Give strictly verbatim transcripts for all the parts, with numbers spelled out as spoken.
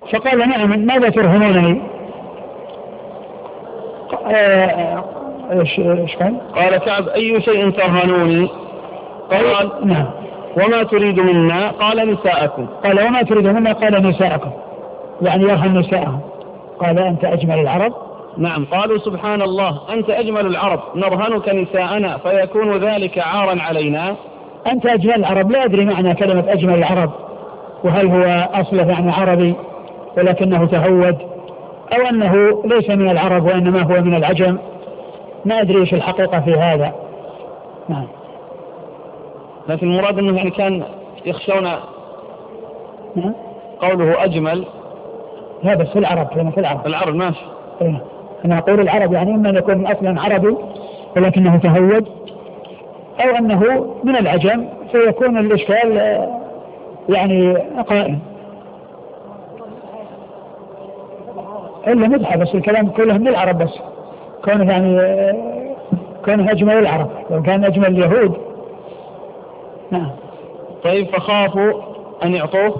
فقال نعم ماذا ترهنونني؟ ايش قال؟ قال كعب أي شيء ترهنوني؟ قال نعم. وما تريد منا؟ قال نساءكم. قال وما تريد منا؟ قال نساءكم، يعني يرهن نساءهم. قال أنت أجمل العرب؟ نعم. قالوا سبحان الله أنت أجمل العرب نرهنك نساءنا فيكون ذلك عارا علينا. أنت أجمل العرب، لا أدري معنى كلمة أجمل العرب، وهل هو أصله يعني عربي ولكنه تهود، أو أنه ليس من العرب وإنما هو من العجم، ما أدري إيش الحقيقة في هذا. نعم. لكن المراد أنه يعني كان يخشون نعم. قوله أجمل لا بس في العرب، كلمة في العرب. العرب ماشي. إيه. أنا أقول العرب يعني إما أن يكون أصلا عربي ولكنه تهود، أو أنه من العجم فيكون الإشكال يعني قائم. إلا مدحة، بس الكلام كله من العرب، بس كونه يعني كونه أجمل العرب، لو كان أجمل اليهود. نعم. طيب فخافوا أن يعطوه؟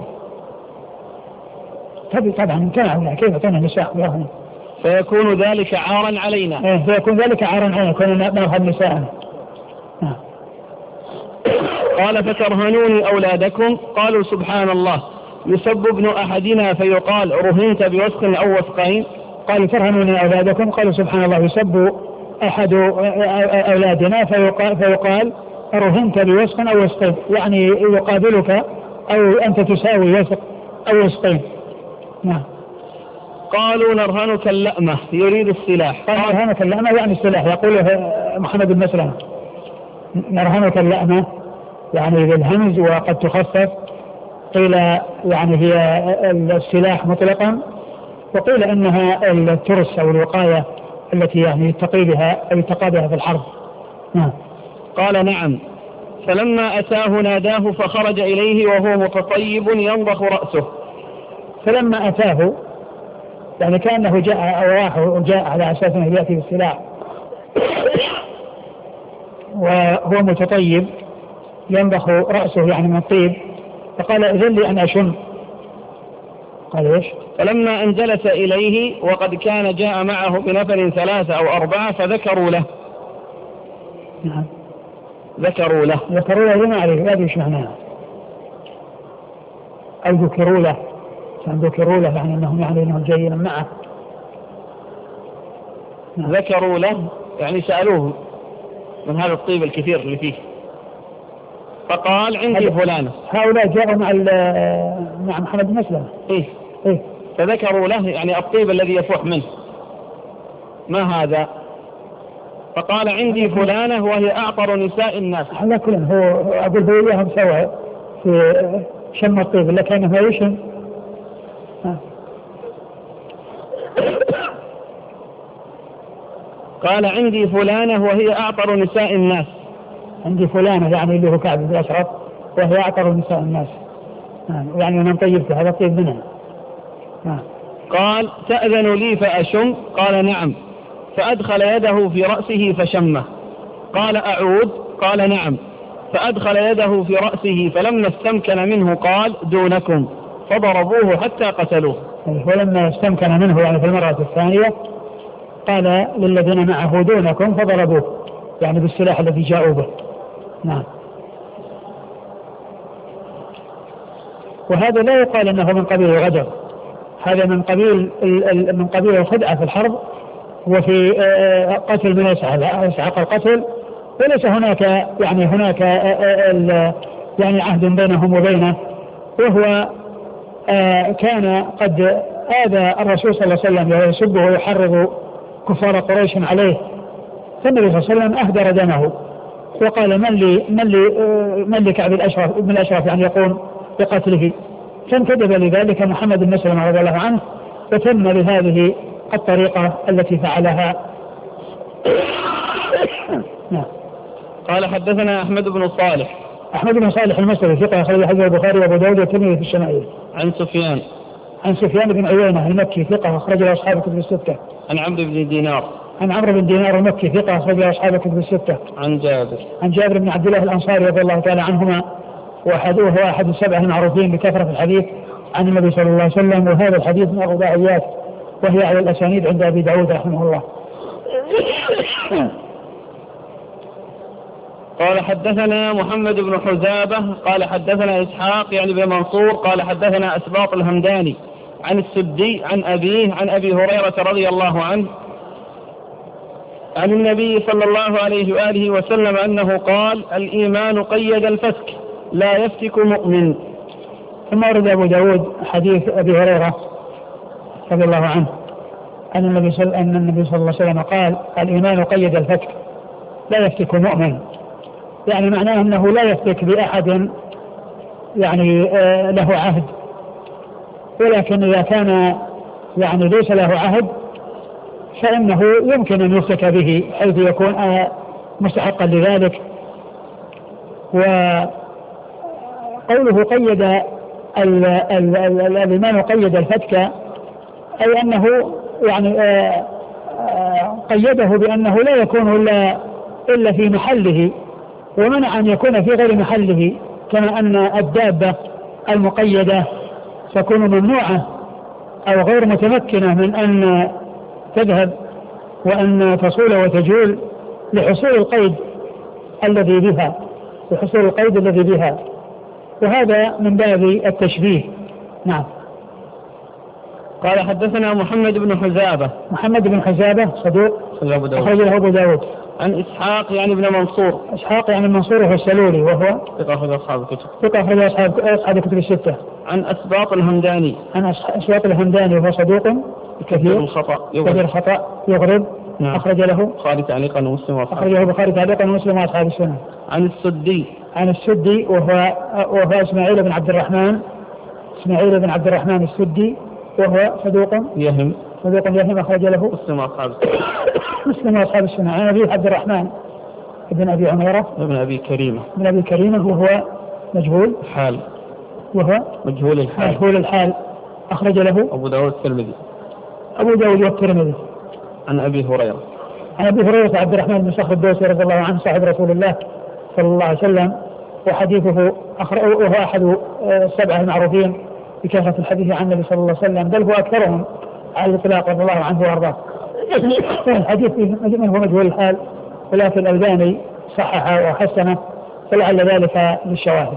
طبعا امتنعوا، كيف كان النساء؟ فيكون ذلك عارا علينا. إيه فيكون ذلك عارا علينا، كنا نأخذ نساءنا. نعم. قال فترهنوني أولادكم؟ قالوا سبحان الله يسب ابن أحدنا فيقال رهنت بوسق أو وسقين. قالوا ترهنوني أولادكم، قالوا سبحان الله يسب أحد أولادنا فيقال, فيقال رهنت بوسق أو وسقين، يعني يقابلك أو أنت تساوي وسق أو وسقين. نعم. قالوا نرهنك اللأمة، يريد السلاح. قال نرهنك اللأمة يعني السلاح، يقول محمد بن مسلمة نرهنك اللأمة يعني بالهمز وقد تخفف، قيل يعني هي السلاح مطلقا، وقيل انها الترس او الوقاية التي يعني يتقي بها او يتقى بها في الحرب. نعم. قال نعم. فلما اتاه ناداه فخرج اليه وهو متطيب ينضخ رأسه. فلما اتاه يعني كأنه جاء او راح وجاء على اساس انه ياتي بالسلاح وهو متطيب ينضخ رأسه يعني من الطيب، فقال إذن لي أن أشم. قال إيش؟ فلما أن جلس إليه وقد كان جاء معه بنفر ثلاثة أو أربعة فذكروا له. نعم. ذكروا له ذكروا له لما عليه، لا أدري إيش معناها. أو ذكروا له، كان ذكروا له يعني أنهم يعني أنهم جايين معه. نعم. ذكروا له يعني سألوه من هذا الطيب الكثير اللي فيه، فقال عندي فلانة. هؤلاء جاءوا مع مع محمد بن مسلمة. إيه؟ إيه؟ فذكروا له يعني الطيب الذي يفوح منه، ما هذا؟ فقال عندي فلانة وهي أعطر نساء الناس. على كل هو أقول هو إياهم سوا في شم الطيب اللي كان ما يشم. قال عندي فلانة وهي أعطر نساء الناس. عندي فلانة يعني اللي هو كعب بن الأشرف وهي أعطر نساء الناس، يعني من طيبت هذا طيب منها. قال تأذن لي فأشم؟ قال نعم. فأدخل يده في رأسه فشمه. قال أعود؟ قال نعم. فأدخل يده في رأسه فلما استمكن منه قال دونكم، فضربوه حتى قتلوه. ولما استمكن منه يعني في المرة الثانية قال للذين معه دونكم فضربوه، يعني بالسلاح الذي جاءوا به. نعم. وهذا لا يقال انه من قبيل الغدر، هذا من قبيل من قبيل الخدعة في الحرب وفي قتل من يسعق القتل، وليس هناك يعني هناك يعني عهد بينهم وبينه، وهو كان قد آذى الرسول صلى الله عليه وسلم ويسبه ويحرض كفار قريش عليه، فالنبي صلى الله عليه وسلم أهدر دمه وقال من لي من لي من لي كعب الأشرف ابن الأشرف يعني يقوم بقتله، فانتدب لذلك محمد بن مسلمة رضي الله عنه وتم بهذه الطريقة التي فعلها. نعم. قال حدثنا أحمد بن صالح. أحمد بن صالح المصري ثقة أخرج حديث البخاري وأبو داود والترمذي في الشمائل. عن سفيان. عن سفيان بن عيينة المكي ثقة أخرج له أصحاب الكتب الستة. عن عمرو بن دينار. عن عمرو بن دينار المكي ثقة أخرج له أصحاب الكتب الستة. عن جابر. عن جابر بن عبد الله الأنصاري رضي الله تعالى عنهما، وأحد وهو أحد السبعة المعروفين بكثرة الحديث عن النبي صلى الله عليه وسلم. وهذا الحديث من الرباعيات وهي على الأسانيد عند أبي داود رحمه الله. قال حدثنا محمد بن حزابة قال حدثنا إسحاق يعني بن منصور قال حدثنا أسباط الهمداني عن السدي عن أبيه عن أبي هريرة رضي الله عنه عن النبي صلى الله عليه وآله وسلم أنه قال الإيمان قيد الفتك لا يفتك مؤمن. ثم ورد أبو داود حديث أبي هريرة رضي الله عنه أن النبي صلى, أن النبي صلى الله عليه وسلم قال الإيمان قيد الفتك لا يفتك مؤمن، يعني معناه أنه لا يفتك بأحد يعني آه له عهد، ولكن إذا كان يعني ليس له عهد فإنه يمكن أن يفتك به حيث يكون آه مستحقا لذلك. وقوله قيد الإيمان قيد الفتك أي أنه يعني آه آه قيده بأنه لا يكون إلا, إلا في محله، ومنع أن يكون في غير محله، كما أن الدابة المقيدة تكون ممنوعة أو غير متمكنة من أن تذهب وأن تصول وتجول لحصول القيد الذي بها لحصول القيد الذي بها وهذا من باب التشبيه. نعم. قال حدثنا محمد بن حزابة محمد بن حزابة صدوق أخرج له أبو داود. عن إسحاق يعني بن منصور إسحاق يعني منصور هو السلولي وهو ثقة أخرج أصحاب الكتب ثقة أخرج أصحاب أصحاب الكتب الستة. عن أسباط الهمداني عن أسباط الهمداني وهو صدوق كثير الخطأ كثير الخطأ يغرب. نعم. أخرج له البخاري تعليقا ومسلم وأصحاب أخرج له البخاري تعليقا ومسلم وأصحاب السنة. عن السدي عن السدي وهو وهو إسماعيل بن عبد الرحمن إسماعيل بن عبد الرحمن السدي وهو صدوق يهم صدوق يهم أخرج له مسلم وأصحاب السنة مسلم وأصحاب السنة. عن أبي عبد الرحمن ابن أبي عميرة ابن أبي كريمة ابن أبي كريمة وهو مجهول حال وهو مجهول الحال مجهول الحال أخرج له أبو داود الترمذي أبو داود والترمذي. عن أبي هريرة عن أبي هريرة عبد الرحمن بن صخر الدوسي رضي الله عنه صاحب رسول الله صلى الله عليه وسلم، وحديثه وهو أحد السبعة المعروفين بكثرة الحديث عن النبي صلى الله عليه وسلم، بل هو أكثرهم على الإطلاق رضي الله عنه وأرضاه. الحديث هو مجهول الحال، ولكن الألباني صححه وحسنه فلعل ذلك للشواهد.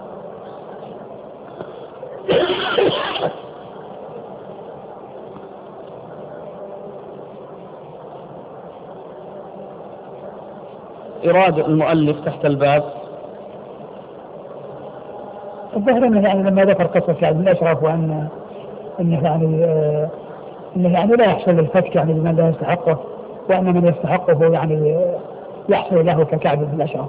إرادة المؤلف تحت الباب الظاهر أنه يعني لما ذكر قصة يعني من الأشرف وأن أنه يعني آه أنه يعني لا يحصل الفتك يعني لمن لا يستحقه، وأن من يستحقه يعني يحصل له ككعب بن الأشرف.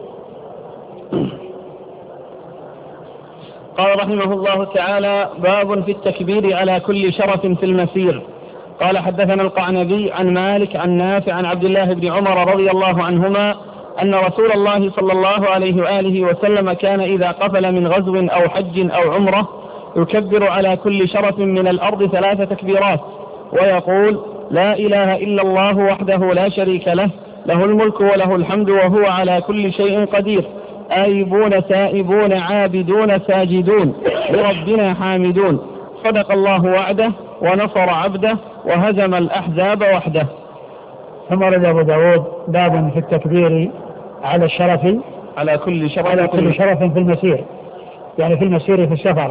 قال رحمه الله تعالى باب في التكبير على كل شرف في المسير. قال حدثنا القعنبي عن مالك عن نافع عن عبد الله بن عمر رضي الله عنهما أن رسول الله صلى الله عليه وآله وسلم كان إذا قفل من غزو أو حج أو عمرة يكبر على كل شرف من الأرض ثلاث تكبيرات ويقول لا إله إلا الله وحده لا شريك له له الملك وله الحمد وهو على كل شيء قدير آيبون تائبون عابدون ساجدون لربنا حامدون صدق الله وعده ونصر عبده وهزم الأحزاب وحده. ثم ورد أبو داود باب في التكبير على الشرف على كل شرف على كل شرف في المسير، يعني في المسير في السفر.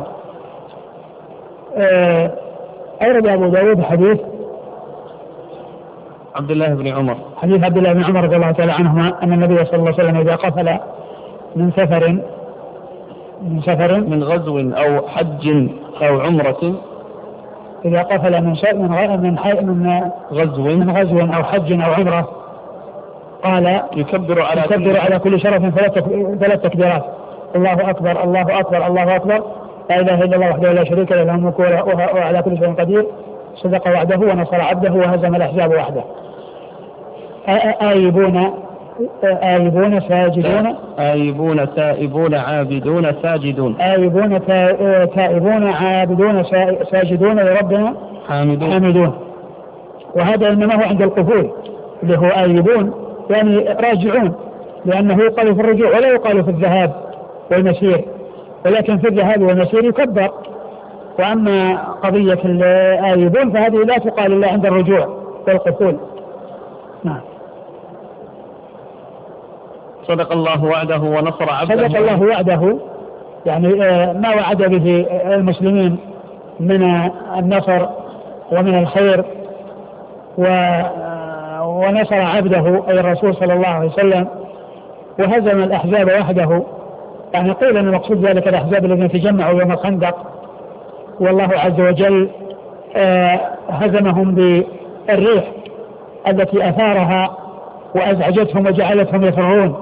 أورد أبو داود حديث عبد الله بن عمر حديث عبد الله بن عمر رضي الله تعالى عنهما أن النبي صلى الله عليه وسلم إذا قفل من سفر من سفر من غزو أو حج أو عمرة إذا قفل من شيء من من من غزو من غزو أو حج أو عمرة قال يكبر على يكبر كل على كل شرف ثلاث تكبيرات الله أكبر الله أكبر الله أكبر لا إله إلا الله وحده لا شريك له له الملك وهو على كل شيء قدير صدق وعده ونصر عبده وهزم الأحزاب وحده. آيبون آيبون ساجدون آيبون تائبون عابدون ساجدون آيبون تائبون عابدون ساجدون لربنا حامدون حامدون. وهذا إنما هو عند القفول اللي هو آيبون يعني راجعون، لأنه يقال في الرجوع ولا يقال في الذهاب والمسير، ولكن في الذهاب والمسير يكبر وأما قضية الآيبون فهذه لا تقال إلا عند الرجوع والقفول. نعم. صدق الله وعده ونصر عبده. صدق الله وعده، يعني ما وعد به المسلمين من النصر ومن الخير، ونصر عبده أي الرسول صلى الله عليه وسلم، وهزم الأحزاب وحده. يعني قيل أن المقصود ذلك الأحزاب الذين تجمعوا يوم الخندق، والله عز وجل هزمهم بالريح التي أثارها وأزعجتهم وجعلتهم يفرون.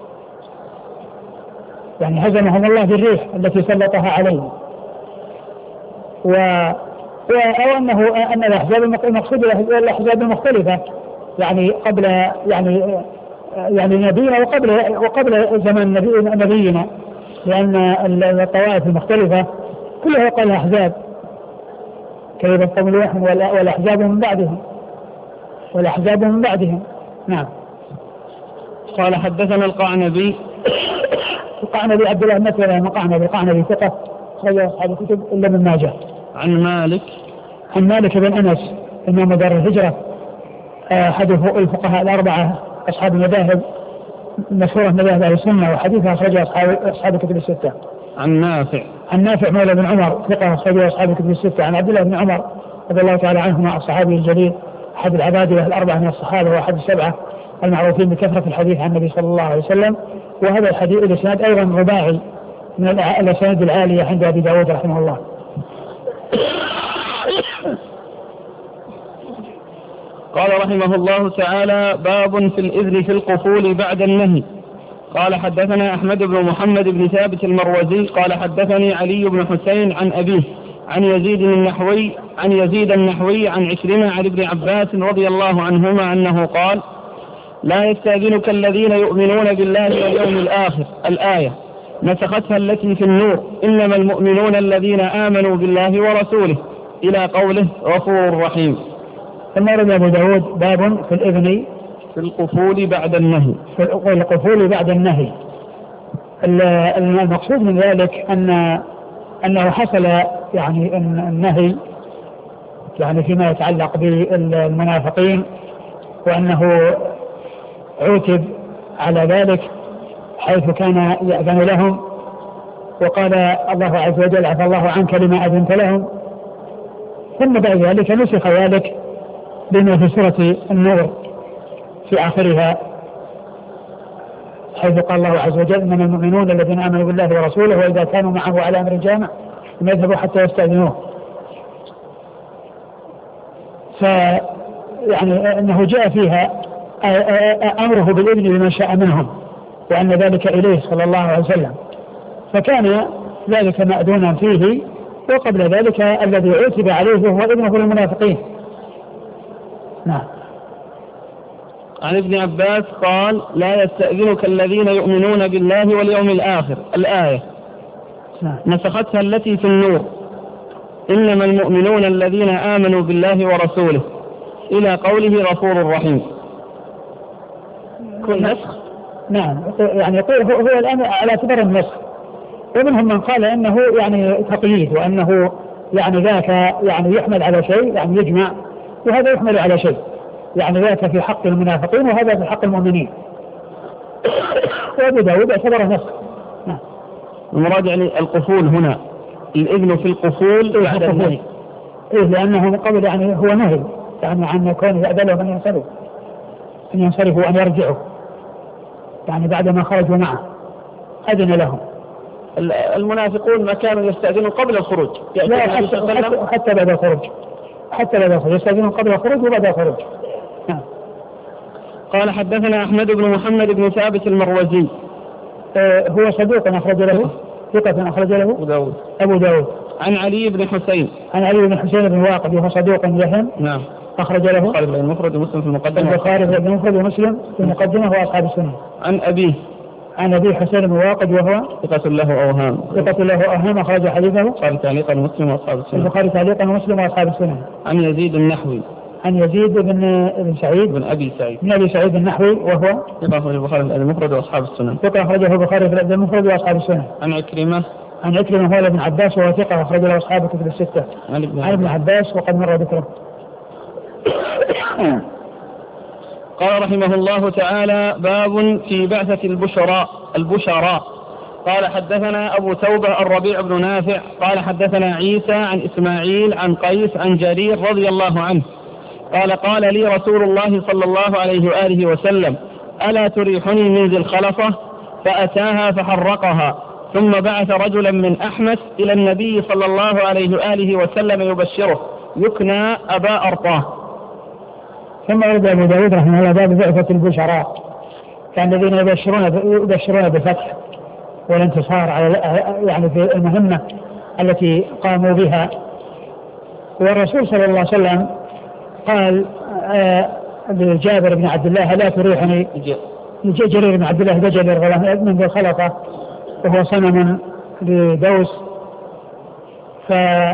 يعني هزمهم الله بالريح التي سلطها عليهم. و أو أنه أن الأحزاب المقصود الأحزاب المختلفة، يعني قبل يعني يعني نبينا وقبل وقبل زمن نبينا، لأن الطوائف المختلفة كلها يقال أحزاب، كيف قوم نوح والأحزاب من بعدهم والأحزاب من بعدهم. نعم. قال حدثنا القعنبي. القعنبي عبد الله بن مسلمة القعنبي القعنبي ثقة أخرج أصحاب الكتب إلا ابن ماجه. عن مالك. عن مالك بن أنس إمام دار الهجرة أحد الفقهاء الأربعة أصحاب المذاهب مشهورة مذاهب أهل السنة، وحديثها أخرجه أصحاب أصحاب الكتب الستة. عن نافع. عن نافع مولى بن عمر ثقة أخرجه أصحاب الكتب الستة. عن عبد الله بن عمر رضي الله تعالى عنهما الصحابي الجليل أحد العبادلة الأربعة من الصحابة وأحد السبعة المعروفين بكثرة الحديث عن النبي صلى الله عليه وسلم. وهذا الحديث الإسناد أيضا رباعي من الأسانيد العالية عند أبي داود رحمه الله. قال رحمه الله تعالى: باب في الإذن في القفول بعد النهي. قال حدثنا أحمد بن محمد بن ثابت المروزي قال حدثني علي بن حسين عن أبيه عن يزيد النحوي عن يزيد النحوي عن عكرمة عن ابن عباس رضي الله عنهما أنه قال: لا يستأذنك الذين يؤمنون بالله واليوم الآخر الآية، نسختها التي في النور، إنما المؤمنون الذين آمنوا بالله ورسوله، إلى قوله غفور رحيم. ثم رد أبو داود باب في الإذن في القفول بعد النهي. في القفول بعد النهي. المقصود من ذلك أن أنه حصل يعني النهي يعني فيما يتعلق بالمنافقين، وأنه عوتب على ذلك حيث كان يأذن لهم، وقال الله عز وجل: عفى الله عنك لما أذنت لهم. ثم بعد ذلك نسخ ذلك بما في سورة النور في آخرها، حيث قال الله عز وجل: إنما المؤمنون الذين آمنوا بالله ورسوله وإذا كانوا معه على أمر جامع لم يذهبوا حتى يستأذنوه. فيعني أنه جاء فيها أمره بالإذن لمن شاء منهم، وأن ذلك إليه صلى الله عليه وسلم، فكان ذلك مأذونا فيه. وقبل ذلك الذي عتب عليه هو إذنه للمنافقين. نعم. عن ابن عباس قال: لا يستأذنك الذين يؤمنون بالله واليوم الآخر الآية، نعم. نسختها التي في النور، إنما المؤمنون الذين آمنوا بالله ورسوله، إلى قوله غفور رحيم. كل نسخ. نعم. يعني يقول هو, هو الآن على اعتبار النسخ، ومنهم من قال إنه يعني تقييد، وأنه يعني ذاك يعني يحمل على شيء، يعني يجمع، وهذا يحمل على شيء، يعني ذاك في حق المنافقين وهذا في حق المؤمنين. وأبو داود اعتبره نسخ. نعم. المراد يعني القفول هنا الإذن في القفول بعد النهي. إيه، لأنه من قبل يعني هو نهي يعني عن كونه يأذن لهم أن ينصرفوا أن ينصرفوا وأن يرجعوا، يعني بعدما خرجوا معه أذن لهم. المنافقون ما كانوا يستأذنون قبل الخروج، لا حتى, حتى, حتى بعد الخروج، حتى بعد الخروج يستأذنون قبل الخروج وبعد الخروج. نعم. قال حدثنا أحمد بن محمد بن ثابت المروزي. آه هو صدوق أخرج له ثقة أخرج له أبو داود. أبو داود. عن علي بن حسين. عن علي بن حسين بن واقد وهو صدوق يهم. نعم. أخرج له البخاري بن المفرد ومسلم في المقدمة. البخاري بن المفرد ومسلم في المقدمة وأصحاب السنة. عن أبيه. عن أبي حسين بن واقد وهو ثقة له أوهام. ثقة له أوهام أخرج حديثه. البخاري تعليقا ومسلم وأصحاب السنة. البخاري تعليقا ومسلم وأصحاب السنة. عن يزيد النحوي. عن يزيد بن بن سعيد بن أبي سعيد بن أبي سعيد النحوي وهو ثقة أخرجه البخاري في المفرد وأصحاب السنة. ثقة أخرجه البخاري في المفرد وأصحاب السنة. عن عكرمة. عن عكرمة مولى ابن عباس وهو ثقة أخرج له أصحاب الكتب الستة. عن ابن عباس وقد مر ذكره. قال رحمه الله تعالى: باب في بعثة البشراء البشراء. قال حدثنا أبو توبة الربيع بن نافع قال حدثنا عيسى عن إسماعيل عن قيس عن جرير رضي الله عنه قال: قال لي رسول الله صلى الله عليه وآله وسلم: ألا تريحني من ذي الخلصة؟ فأتاها فحرقها، ثم بعث رجلا من أحمس إلى النبي صلى الله عليه وآله وسلم يبشره يكنى أبا أرطاه. ثم ورد أبو داود رحمه الله باب بعثة البشراء، كان الذين يبشرون يبشرون بالفتح والانتصار على يعني في المهمة التي قاموا بها. والرسول صلى الله عليه وسلم قال لجابر بن عبد الله: لا تريحني. جرير بن عبد الله بجل من ذي الخلقة وهو صنم لدوس، ف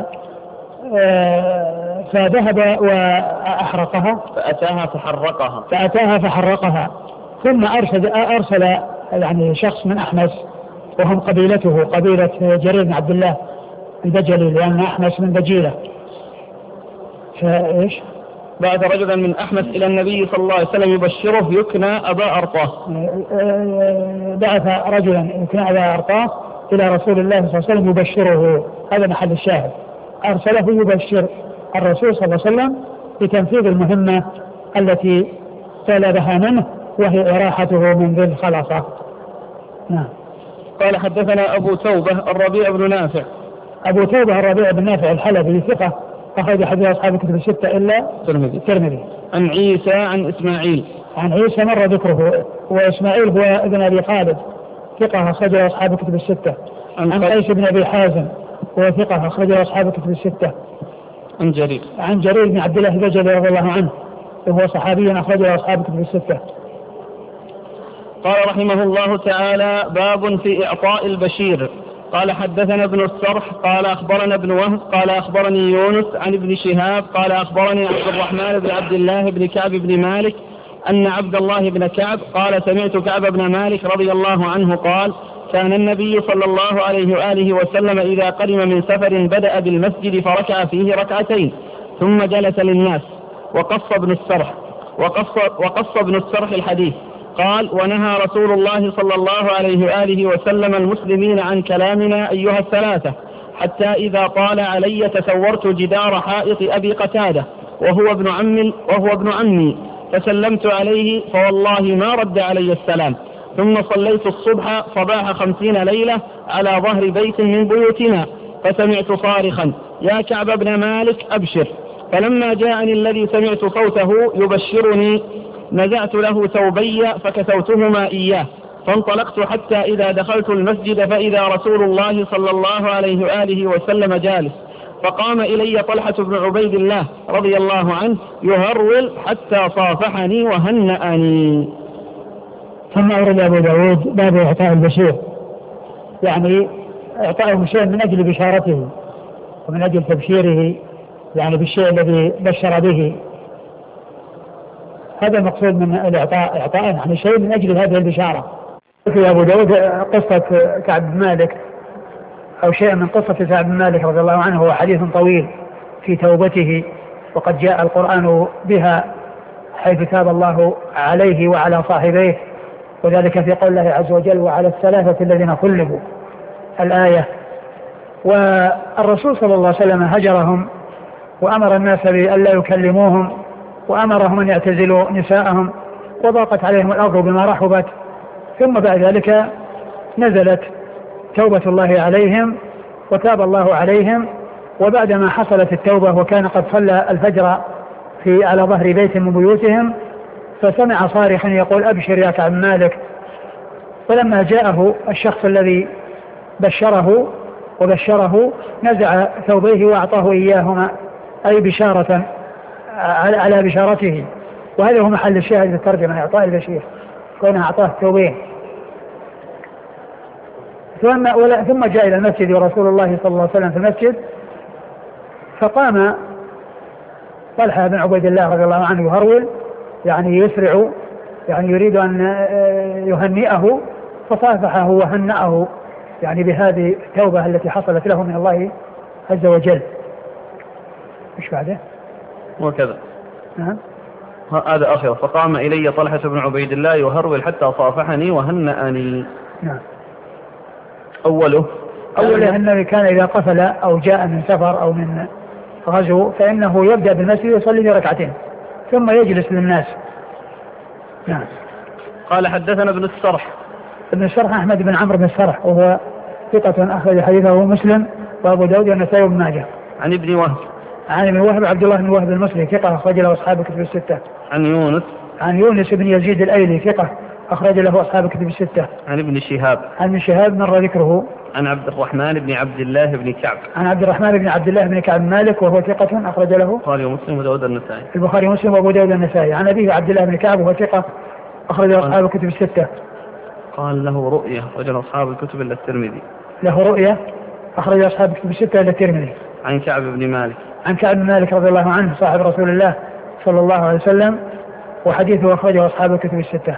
فذهب وأحرقها فأتاها فحرقها فأتاها فحرقها ثم أرسل أرسل يعني شخص من أحمس وهم قبيلته قبيلة جرير بن عبد الله البجلي، لأن أحمس من بجيلة. فإيش بعد رجلا من أحمس إلى النبي صلى الله عليه وسلم يبشره يكنى أبا أرطاه. بعث رجلا يكنى أبا أرطاه إلى رسول الله صلى الله عليه وسلم يبشره، هذا محل الشاهد. أرسله يبشر الرسول صلى الله عليه وسلم بتنفيذ المهمة التي طلبها منه وهي إراحته من ذي الخلصة. نعم. قال حدثنا أبو توبة الربيع بن نافع. أبو توبة الربيع بن نافع الحلبي ثقة أخرج حديث أصحاب الكتب الستة إلا الترمذي. عن عيسى عن إسماعيل. عن عيسى مر ذكره، وإسماعيل هو ابن أبي خالد ثقة أخرج أصحاب الكتب الستة. عن قيس بن أبي حازم هو ثقة أخرج أصحاب الكتب الستة. عن جرير عن جرير بن عبد الله البجلي رضي الله عنه وهو صحابي أخرج أصحاب الكتب الستة. قال رحمه الله تعالى: باب في إعطاء البشير. قال حدثنا ابن السرح قال أخبرنا ابن وهب قال أخبرني يونس عن ابن شهاب قال أخبرني عبد الرحمن بن عبد الله بن كعب بن مالك أن عبد الله بن كعب قال: سمعت كعب بن مالك رضي الله عنه قال: كان النبي صلى الله عليه وآله وسلم إذا قدم من سفر بدأ بالمسجد فركع فيه ركعتين ثم جلس للناس. وقص ابن السرح وقص, وقص ابن السرح الحديث. قال: ونهى رسول الله صلى الله عليه وآله وسلم المسلمين عن كلامنا أيها الثلاثة، حتى إذا طال علي تسورت جدار حائط أبي قتادة وهو ابن عم وهو ابن عمي فسلمت عليه فوالله ما رد علي السلام. ثم صليت الصبح صباح خمسين ليلة على ظهر بيت من بيوتنا فسمعت صارخا: يا كعب بن مالك أبشر. فلما جاءني الذي سمعت صوته يبشرني نزعت له ثوبي فكسوتهما إياه، فانطلقت حتى إذا دخلت المسجد فإذا رسول الله صلى الله عليه وآله وسلم جالس، فقام إلي طلحة بن عبيد الله رضي الله عنه يهرول حتى صافحني وهنأني. ثم أورد أبو داود باب إعطاء البشير، يعني إعطاءه شيء من أجل بشارته ومن أجل تبشيره، يعني بالشيء الذي بشر به. هذا المقصود من الإعطاء، إعطاء يعني شيء من أجل هذه البشارة. في أبو داود قصة كعب بن مالك أو شيء من قصة كعب بن مالك رضي الله عنه، هو حديث طويل في توبته، وقد جاء القرآن بها حيث تاب الله عليه وعلى صاحبيه، وذلك في قول الله عز وجل: وعلى الثلاثة الذين خلفوا الآية. والرسول صلى الله عليه وسلم هجرهم وأمر الناس بأن لا يكلموهم، وأمرهم أن يعتزلوا نساءهم، وضاقت عليهم الأرض بما رحبت. ثم بعد ذلك نزلت توبة الله عليهم وتاب الله عليهم. وبعدما حصلت التوبة وكان قد صلى الفجر في على ظهر بيت من بيوتهم، فسمع صارخا يقول: أبشر يا كعب مالك. فلما جاءه الشخص الذي بشره وبشره نزع ثوبيه وأعطاه إياهما، أي بشارة على بشارته. وهذا هو محل الشاهد في الترجمة، إعطاء البشير، كونه أعطاه ثوبين. ثم, ثم جاء إلى المسجد ورسول الله صلى الله عليه وسلم في المسجد، فقام طلحة بن عبيد الله رضي الله عنه يهرول، يعني يسرع، يعني يريد أن يهنئه، فصافحه وهنأه يعني بهذه التوبة التي حصلت له من الله عز وجل. مش بعده وكذا نعم. هذا آخر. فقام إلي طلحة بن عبيد الله يهرول حتى صافحني وهنأني. نعم. أوله أوله أنه كان إذا قفل أو جاء من سفر أو من غزو فإنه يبدأ بالمسجد ويصلي ركعتين ثم يجلس للناس. نعم. قال حدثنا ابن السرح. ابن السرح أحمد بن عمرو بن السرح وهو ثقة أخرج حديثه مسلم وأبو داود والنسائي وابن ماجه. عن ابن وهب. عن ابن وهب عبد الله بن وهب المصري ثقة أخرج له أصحاب الكتب الستة. عن يونس. عن يونس بن يزيد الأيلي ثقة أخرج له أصحاب الكتب الستة. عن ابن شهاب. عن ابن شهاب مر ذكره. عن عبد الرحمن بن عبد الله بن كعب. عن عبد الرحمن بن عبد الله بن كعب مالك وهو ثقة أخرج له البخاري ومسلم وداود النسائي. البخاري ومسلم وأبو داود النسائي. عن أبيه عبد الله بن كعب وهو ثقة أخرج له أصحاب الكتب الستة. قال له رؤية وجل أصحاب الكتب إلا الترمذي. له رؤية أخرج أصحاب الكتب الستة إلا الترمذي. عن كعب بن مالك. عن كعب بن مالك رضي الله عنه صاحب رسول الله صلى الله عليه وسلم وحديثه أخرجه أصحاب الكتب الستة.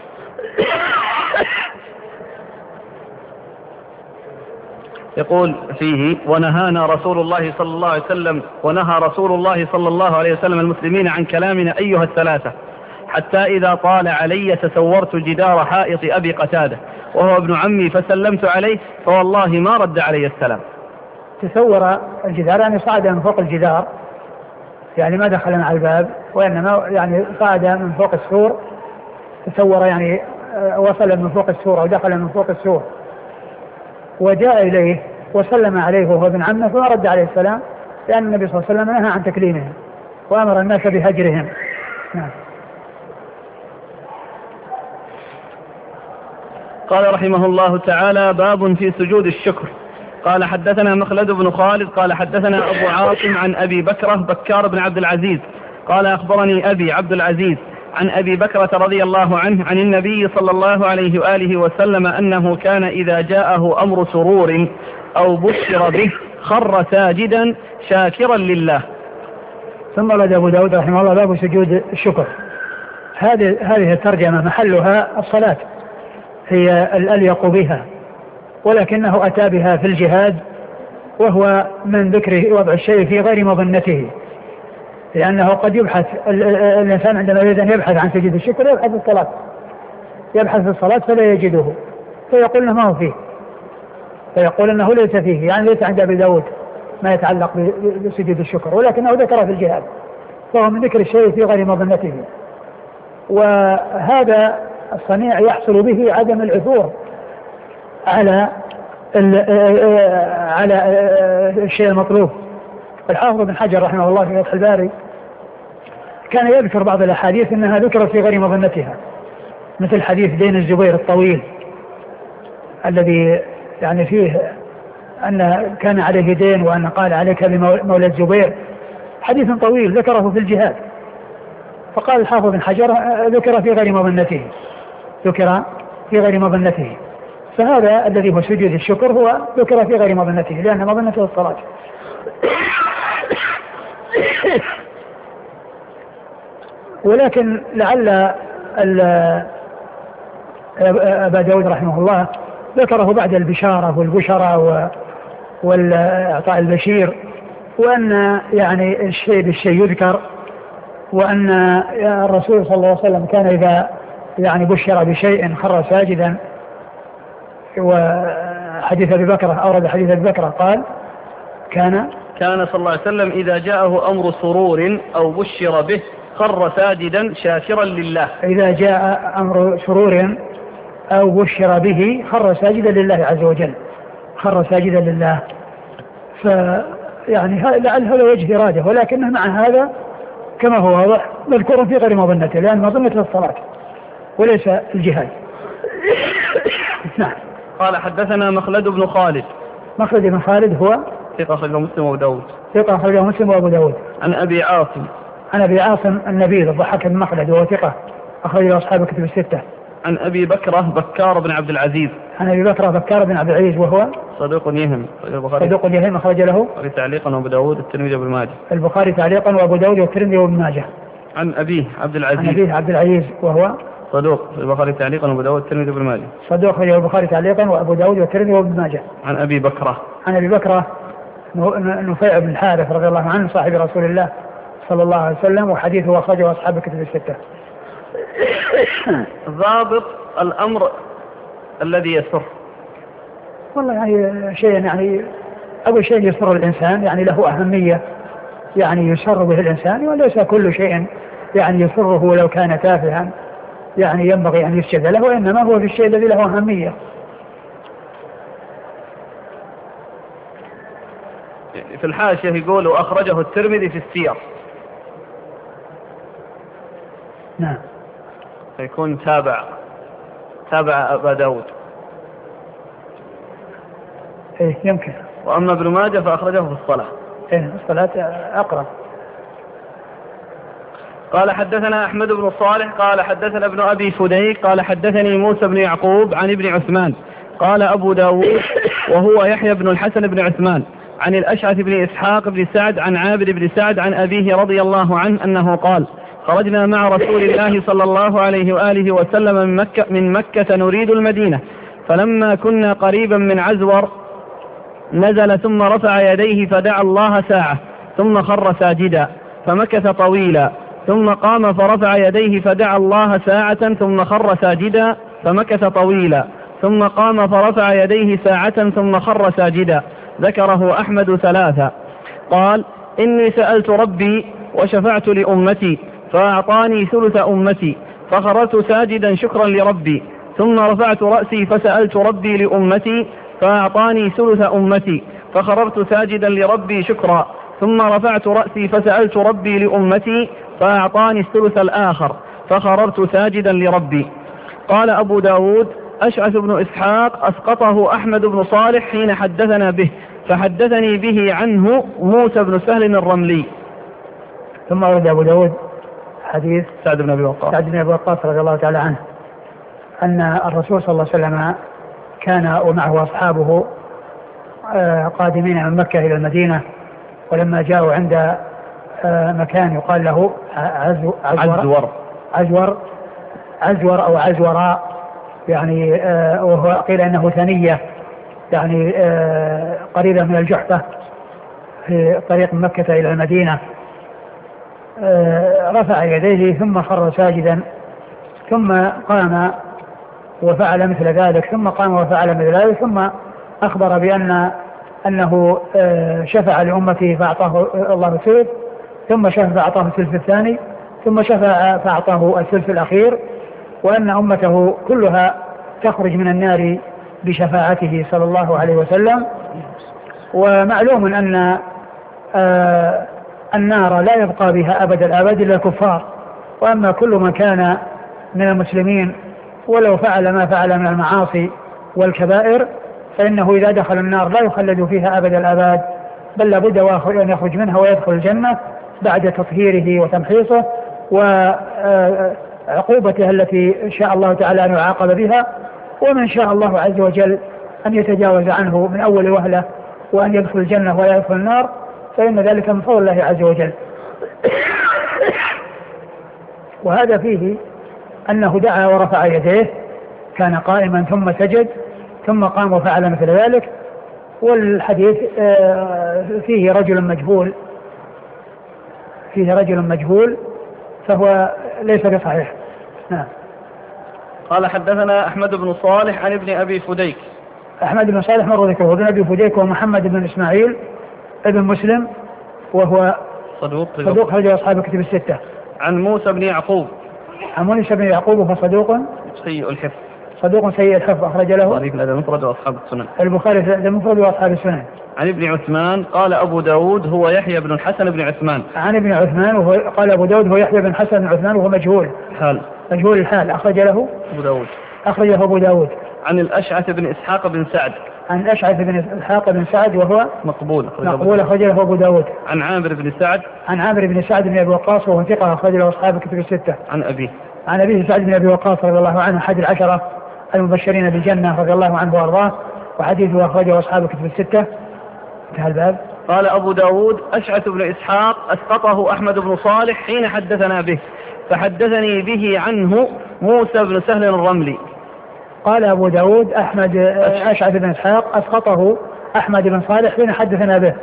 يقول فيه ونهانا رسول الله صلى الله عليه وسلم ونهى رسول الله صلى الله عليه وسلم المسلمين عن كلامنا أيها الثلاثة حتى إذا طال علي تسورت جدار حائط أبي قتادة وهو ابن عمي فسلمت عليه فوالله ما رد علي السلام. تسور الجدار يعني صعد من فوق الجدار يعني ما دخل مع الباب وإنما يعني صعد من فوق السور تسور يعني وصل من فوق السور أو دخل من فوق السور وجاء إليه وسلم عليه وهو ابن عمه فما رد عليه السلام لأن النبي صلى الله عليه وسلم نهى عن تكليمهم وأمر الناس بهجرهم. نعم. قال رحمه الله تعالى باب في سجود الشكر. قال حدثنا مخلد بن خالد قال حدثنا أبو عاصم عن أبي بكرة بكار بن عبد العزيز قال أخبرني أبي عبد العزيز عن أبي بكرة رضي الله عنه عن النبي صلى الله عليه وآله وسلم أنه كان إذا جاءه أمر سرور أو بشر به خر ساجدا شاكرا لله. ثم رد أبو داود رحمه الله باب سجود الشكر. هذه هذه الترجمة محلها الصلاة هي الأليق بها ولكنه أتى بها في الجهاد وهو من ذكر وضع الشيء في غير مظنته لأنه قد يبحث الإنسان عندما يريد أن يبحث عن سجود الشكر يبحث في الصلاة يبحث في الصلاة فلا يجده فيقول إنه ما هو فيه فيقول إنه ليس فيه يعني ليس عند أبي داود ما يتعلق بسجود الشكر ولكنه ذكره في الجهاد فهو من ذكر الشيء في غير مظنته. وهذا الصنيع يحصل به عدم العثور على على الشيء المطلوب. الحافظ بن حجر رحمه الله في فتح الباري كان يذكر بعض الأحاديث أنها ذكرت في غير مظنتها مثل حديث دين الزبير الطويل الذي يعني فيه أن كان عليه دين وأن قال عليك بمولى الزبير حديث طويل ذكره في الجهاد فقال الحافظ بن حجر ذكر في غير مظنته ذكر في غير مظنته فهذا الذي هو سجود الشكر هو ذكر في غير مظنته لأن مظنته الصلاة. ولكن لعل أبا داود رحمه الله ذكره بعد البشارة والبشرة والإعطاء البشير وأن يعني الشيء بالشيء يذكر وأن الرسول صلى الله عليه وسلم كان إذا يعني بشر بشيء خر ساجدا. وحديث أبي بكرة أورد حديث أبي بكرة قال كان كان صلى الله عليه وسلم إذا جاءه أمر سرور أو بشر به خر ساجدا شاكرا لله. إذا جاء أمر سرور أو بشر به خر ساجدا لله عز وجل خر ساجدا لله. فيعني لعل هذا وجه إرادة ولكنه مع هذا كما هو واضح مذكور في غير مظنته لأن مظنته الصلاة وليس الجهاد. نعم. قال حدثنا مخلد بن خالد. مخلد بن خالد هو ثقة أخرجه مسلم وأبو داود. ثقة أخرجه مسلم وأبو داود. عن أبي عاصم. عن أبي عاصم النبيل الضحاك بن مخلد وهو ثقة أخرجه أصحاب الكتب الستة. عن أبي بكرة بكار بن عبد العزيز. عن أبي بكرة بكار بن عبد العزيز وهو صدوق يهم. صدوق يهم أخرج له البخاري تعليقا وأبو داود الترمذي وابن ماجه. البخاري تعليقا وأبو داود والترمذي وابن ماجه. عن أبيه عبد العزيز. عن أبيه عبد العزيز وهو صدوق البخاري تعليقا وأبو داود والترمذي وابن ماجه. صدوق أخرجه البخاري تعليقا وأبو داود والترمذي وابن ماجه. عن أبي بكرة عن أبي بكرة نفيع بن الحارث رضي الله عنه صاحب رسول الله صلى الله عليه وسلم، وحديثه أخرجه أصحاب الكتب الستة. ضابط الأمر الذي يسر. والله يعني شيء يعني أول شيء يسر الإنسان يعني له أهمية يعني يسر به الإنسان، وليس كل شيء يعني يسره ولو كان تافها يعني ينبغي أن يسجد له، وإنما هو في الشيء الذي له أهمية. في الحاشية يقول وأخرجه الترمذي في السير. نعم. فيكون تابع تابع أبا داود. إيه يمكن. وأما ابن ماجه فأخرجه في الصلاة. إيه الصلاة أقرب. قال حدثنا أحمد بن صالح قال حدثنا ابن أبي فديك قال حدثني موسى بن يعقوب عن ابن عثمان قال أبو داود وهو يحيى بن الحسن بن عثمان عن الأشعث بن إسحاق بن سعد عن عابد بن سعد عن أبيه رضي الله عنه أنه قال خرجنا مع رسول الله صلى الله عليه وآله وسلم من مكة, من مكة نريد المدينة، فلما كنا قريبا من عزور نزل ثم رفع يديه فدعا الله ساعة ثم خر ساجدا فمكث طويلا، ثم قام فرفع يديه فدعا الله ساعة ثم خر ساجدا فمكث طويلا، ثم قام فرفع يديه ساعة ثم خر ساجدا. ذكره أحمد ثلاثة. قال إني سألت ربي وشفعت لأمتي فأعطاني ثلث أمتي فخررت ساجدا شكرا لربي، ثم رفعت رأسي فسألت ربي لأمتي فأعطاني ثلث أمتي فخررت ساجدا لربي شكرا، ثم رفعت رأسي فسألت ربي لأمتي فأعطاني الثلث الآخر فخررت ساجدا لربي. قال أبو داود أشعث بن إسحاق أسقطه أحمد بن صالح حين حدثنا به، فحدثني به عنه موسى بن سهل الرملي. ثم ورد أبو داود حديث سعد بن أبي وقاص سعد بن أبي وقاص رضي الله تعالى عنه أن الرسول صلى الله عليه وسلم كان ومعه أصحابه قادمين من مكة إلى المدينة، ولما جاءوا عند مكان يقال له عزور عزور عزور, عزور أو عزوراء يعني وهو قيل أنه ثنية يعني قريبة من الجحفة في طريق مكة إلى المدينة، رفع يديه ثم خر ساجدا ثم قام وفعل مثل ذلك ثم قام وفعل مثل ذلك، ثم أخبر بأن أنه شفع لأمته فأعطاه الله الثلث، ثم شفع فأعطاه الثلث الثاني، ثم شفع فأعطاه الثلث الأخير، وأن أمته كلها تخرج من النار بشفاعته صلى الله عليه وسلم. ومعلوم أن آه النار لا يبقى بها أبد الآباد إلا الكفار، وأما كل من كان من المسلمين ولو فعل ما فعل من المعاصي والكبائر فإنه إذا دخل النار لا يخلد فيها أبد الآباد، بل لابد أن يخرج منها ويدخل الجنة بعد تطهيره وتمحيصه وعقوبته التي شاء الله تعالى أن يعاقب بها، ومن شاء الله عز وجل أن يتجاوز عنه من أول وهلة وأن يدخل الجنة ولا يدخل النار، فإن ذلك من فضل الله عز وجل. وهذا فيه أنه دعا ورفع يديه، كان قائما ثم سجد ثم قام وفعل مثل ذلك. والحديث فيه رجل مجهول فيه رجل مجهول فهو ليس بصحيح. نعم. قال حدثنا أحمد بن صالح عن ابن أبي فديك. أحمد بن صالح مر ذكره، ابن أبي فديك ومحمد بن إسماعيل ابن مسلم وهو صدوق صدوق خرج أصحاب الكتب الستة. عن موسى بن يعقوب عن موسى بن يعقوب فصدوق سيء الحفظ صدوق سيء الحفظ أخرج له البخاري في المفرد وأصحاب السنن البخاري في المفرد وأصحاب السنن. عن ابن عثمان قال أبو داود هو يحيى بن الحسن بن عثمان. عن ابن عثمان وهو قال أبو داود هو يحيى بن حسن بن عثمان وهو مجهول حال مجهول الحال أخرج له أبو داود أخرج له أبو داود. عن الأشعث بن إسحاق بن سعد عن الأشعث بن إسحاق بن سعد وهو مقبول مقبول أخرج له أبو داود. عن عامر بن سعد عن عامر بن سعد بن أبي وقاص وهو ثقة أخرج له أصحاب الكتب الستة. عن أبيه عن أبيه سعد بن أبي وقاص رضي الله عنه أحد العشرة المبشرين بالجنة رضي الله عنه وأرضاه، وحديثه أخرجه أصحاب الكتب الستة. انتهى الباب. قال أبو داود أشعث بن إسحاق أسقطه أحمد بن صالح حين حدثنا به، فحدثني به عنه موسى بن سهل الرملي. قال أبو داود أحمد أشعث بن إسحاق أسقطه أحمد بن صالح حين حدثنا به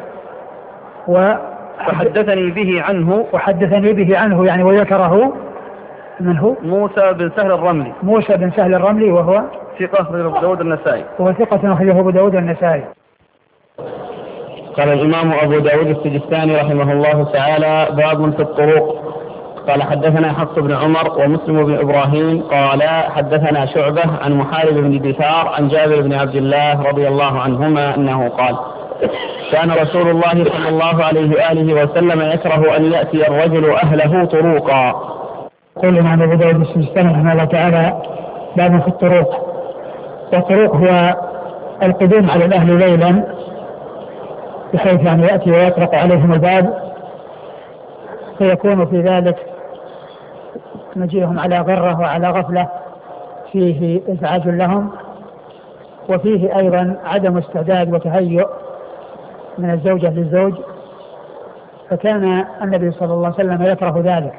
وحدثني به عنه وحدثني به عنه يعني وذكره من هو؟ موسى بن سهل الرملي. موسى بن سهل الرملي وهو ثقة أخرجه أبو داود النسائي. هو ثقة أخرجه أبو داود النسائي. قال الإمام أبو داود السجستاني رحمه الله تعالى باب في الطرق. قال حدثنا حفص بن عمر ومسلم بن إبراهيم قال حدثنا شعبة عن محارب بن دثار عن جابر بن عبد الله رضي الله عنهما أنه قال كان رسول الله صلى الله عليه وآله وسلم يكره أن يأتي الرجل أهله طروقا. قل الإمام أبو داود السجستاني رحمه الله تعالى باب في الطرق. والطرق هو القدوم على الأهل ليلا بحيث يعني يأتي ويطرق عليهم الباب فيكون في ذلك مجيئهم على غرة وعلى غفلة فيه إزعاج لهم وفيه أيضا عدم استعداد وتهيؤ من الزوجة للزوج فكان النبي صلى الله عليه وسلم يكره ذلك.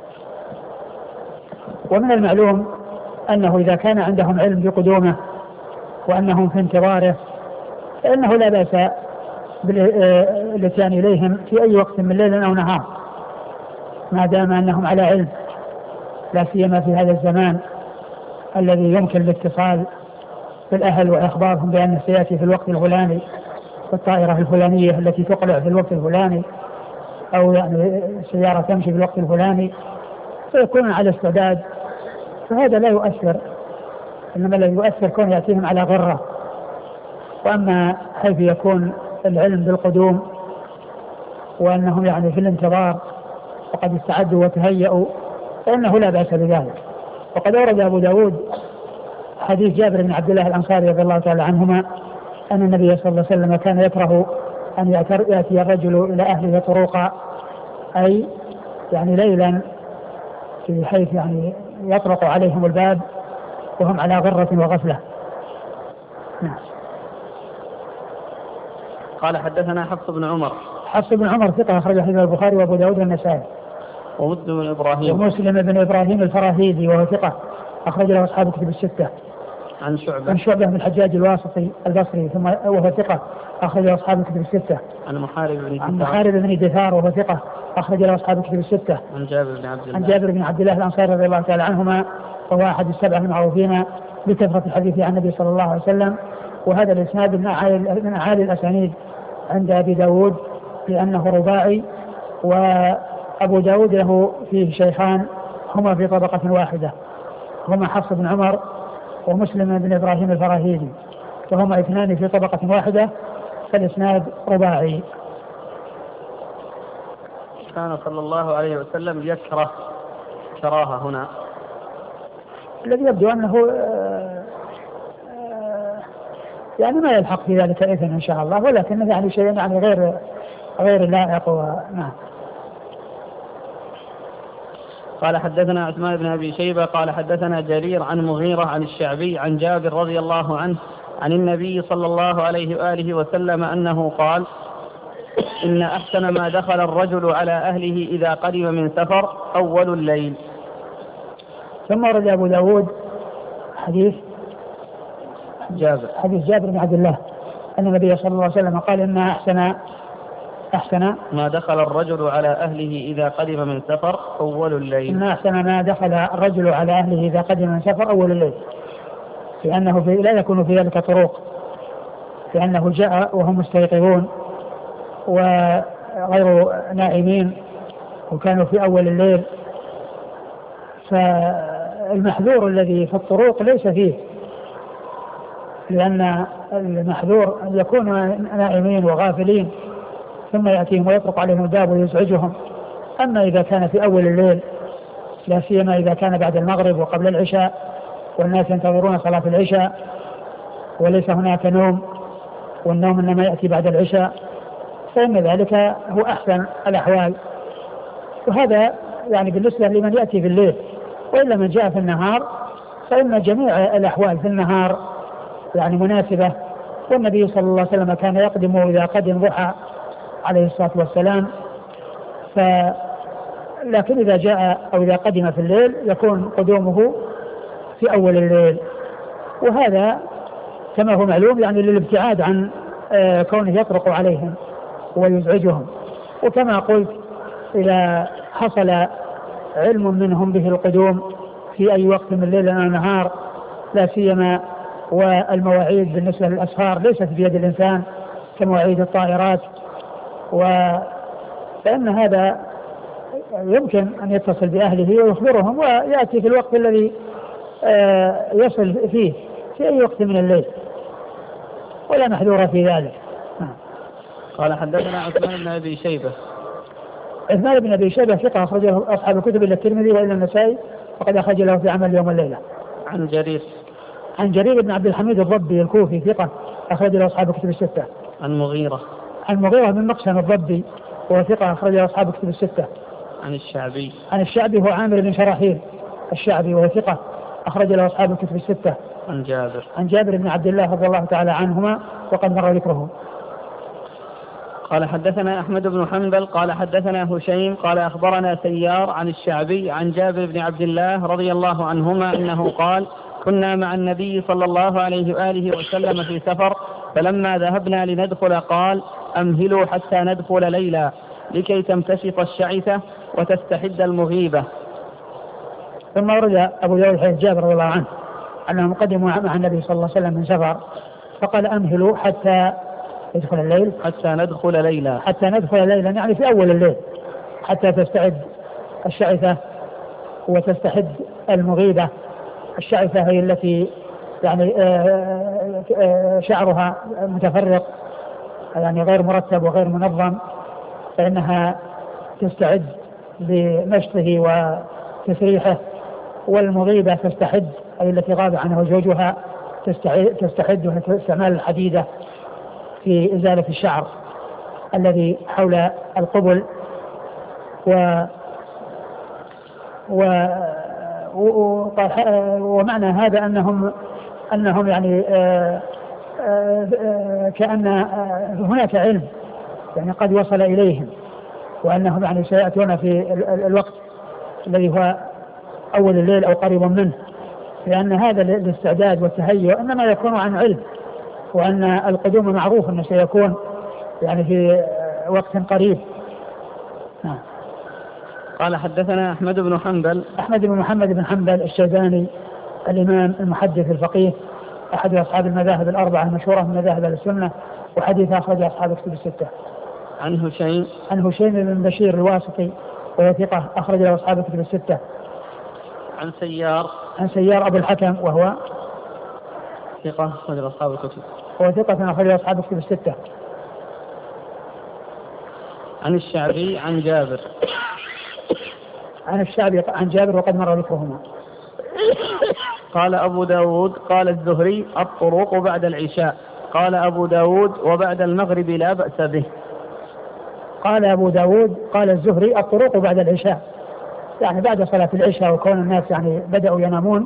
ومن المعلوم أنه إذا كان عندهم علم بقدومه وأنهم في انتظاره فإنه لا بأس بالاتيان إليهم في أي وقت من ليل أو نهار ما دام أنهم على علم لا سيما في هذا الزمان الذي يمكن الاتصال بالأهل وإخبارهم بأن سيأتي في الوقت الفلاني والطائرة الفلانية التي تقلع في الوقت الفلاني أو يعني سيارة تمشي في الوقت الفلاني فيكون على استعداد. فهذا لا يؤثر إنما الذي يؤثر كون يأتيهم على غرة. وأما حيث يكون العلم بالقدوم وأنهم يعني في الانتظار وقد استعدوا وتهيأوا فإنه لا بأس بذلك. وقد أورد أبو داود حديث جابر بن عبد الله الأنصاري رضي الله تعالى عنهما أن النبي صلى الله عليه وسلم كان يكره أن يأتي الرجل إلى أهله طروقا أي يعني ليلا بحيث يعني يطرق عليهم الباب وهم على غرة وغفلة. نعم. قال حدثنا حفص بن عمر. حفص بن عمر ثقة أخرج حديث البخاري وأبو داود والنسائي. ومسلم بن إبراهيم. ومسلم بن إبراهيم الفراهيدي وهو ثقة أخرج له أصحاب الكتب الستة. عن شعبة. عن شعبة بن الحجاج الواسطي البصري ثم وهو ثقة أخرج له أصحاب الكتب الستة. عن محارب بن دثار. عن محارب بن دثار وهو ثقة أخرج له أصحاب الكتب الستة. عن جابر بن عبد الله. عن جابر بن عبد الله الأنصاري رضي الله تعالى عنهما وهو أحد السبعة المعروفين بكثرة الحديث عن النبي صلى الله عليه وسلم. وهذا الإسناد من أعالي من أعالي الأسانيد عند أبي داود لأنه رباعي. وأبو داود له فيه شيخان هما في طبقة واحدة هما حفص بن عمر ومسلم بن إبراهيم الفراهيدي وهما اثنان في طبقة واحدة فالإسناد رباعي. كان صلى الله عليه وسلم يكره كراهة هنا الذي يبدو أنه يعني ما يلحق في ذلك إثم إن شاء الله ولكنه يعني شيء يعني غير غير لائق. ونعم. قال حدثنا عثمان بن أبي شيبة قال حدثنا جرير عن مغيرة عن الشعبي عن جابر رضي الله عنه عن النبي صلى الله عليه وآله وسلم أنه قال إن أحسن ما دخل الرجل على أهله إذا قدم من سفر أول الليل. ثم ورد أبو داود حديث جابر حديث جابر بن عبد الله أن النبي صلى الله عليه وسلم قال إن أحسن أحسن ما دخل الرجل على أهله إذا قدم من سفر أول الليل. إن أحسن ما دخل الرجل على أهله إذا قدم من سفر أول الليل لأنه في لا يكون في ذلك طرق لأنه جاء وهم مستيقظون وغير نائمين وكانوا في أول الليل. فالمحذور الذي في الطرق ليس فيه لأن المحذور أن يكونوا نائمين وغافلين ثم يأتيهم ويطرق عليهم الباب ويزعجهم. أما إذا كان في أول الليل لا سيما إذا كان بعد المغرب وقبل العشاء والناس ينتظرون صلاة العشاء وليس هناك نوم والنوم إنما يأتي بعد العشاء فإن ذلك هو أحسن الأحوال. وهذا يعني بالنسبة لمن يأتي في الليل. وإلا من جاء في النهار فإن جميع الأحوال في النهار يعني مناسبة. والنبي صلى الله عليه وسلم كان يقدم إذا قدم ضحى عليه الصلاة والسلام. ف لكن إذا جاء أو إذا قدم في الليل يكون قدومه في أول الليل، وهذا كما هو معلوم يعني للابتعاد عن كونه يطرق عليهم ويزعجهم. وكما قلت إذا حصل علم منهم به القدوم في أي وقت من الليل أو النهار، لا سيما والمواعيد بالنسبة للأسفار ليست بيد الإنسان كمواعيد الطائرات، فإن هذا يمكن أن يتصل بأهله ويخبرهم ويأتي في الوقت الذي يصل فيه في أي وقت من الليل، ولا محذور في ذلك. قال حدثنا عثمان بن أبي شيبة. عثمان بن أبي شيبة ثقة أخرجه أصحاب الكتب إلا الترمذي وإلا النسائي، وقد أخرج له في عمل يوم الليلة. عن جرير عن جرير بن عبد الحميد الضبي الكوفي ثقة أخرج له أصحاب الكتب الستة. عن مغيرة عن مغيرة بن مقسم الضبي وهو ثقة أخرج له أصحاب الكتب الستة. عن الشعبي عن الشعبي هو عامر بن شراحيل الشعبي وهو ثقة أخرج له أصحاب الكتب الستة. عن جابر عن جابر بن عبد الله رضي الله تعالى عنهما وقد مر ذكره. قال حدثنا أحمد بن حنبل قال حدثنا هشيم قال أخبرنا سيار عن الشعبي عن جابر بن عبد الله رضي الله عنهما أنه قال كنا مع النبي صلى الله عليه وآله وسلم في سفر، فلما ذهبنا لندخل قال أمهلوا حتى ندخل ليلا لكي تمتشط الشعثة وتستحد المغيبة. ثم ورد أبو داود حديث جابر رضي الله عنه أنهم قدموا مع النبي صلى الله عليه وسلم من سفر، فقال أمهلوا حتى يدخل الليل حتى ندخل ليلا حتى ندخل ليلا يعني في أول الليل، حتى تستعد الشعثة وتستحد المغيبة. الشعثة هي التي يعني شعرها متفرق يعني غير مرتب وغير منظم، فإنها تستعد لمشطه وتسريحه. والمغيبة تستحد أي التي غاب عنها زوجها تستحد وهي استعمال الحديدة في إزالة الشعر الذي حول القبل. و و ومعنى هذا أنهم أنهم يعني آآ آآ كأن هناك علم يعني قد وصل إليهم، وأنهم يعني سيأتون في الوقت الذي هو أول الليل أو قريب منه، لأن هذا الاستعداد والتهيؤ إنما يكون عن علم، وأن القدوم معروف أنه سيكون يعني في وقت قريب. نعم. قال حدثنا أحمد بن حنبل أحمد بن محمد بن حنبل الشيباني الإمام المحدث الفقيه أحد أصحاب المذاهب الأربعة المشهورة من مذاهب السنة، وحديث أخرج أصحاب الكتب الستة. عن هشيم عن هشيم بن بشير الواسطي وهو ثقة أخرج له أصحاب الكتب الستة. عن سيار عن سيار أبو الحكم وهو ثقة أخرج له أصحاب الكتب وهو ثقة أخرج له أصحاب الكتب الستة. عن الشعبي عن جابر عن الشعبي عن جابر وقد مر ذكرهما. قال أبو داود قال الزهري الطرق بعد العشاء. قال أبو داود وبعد المغرب لا بأس به. قال أبو داود قال الزهري الطرق بعد العشاء، يعني بعد صلاة العشاء وكون الناس يعني بدأوا ينامون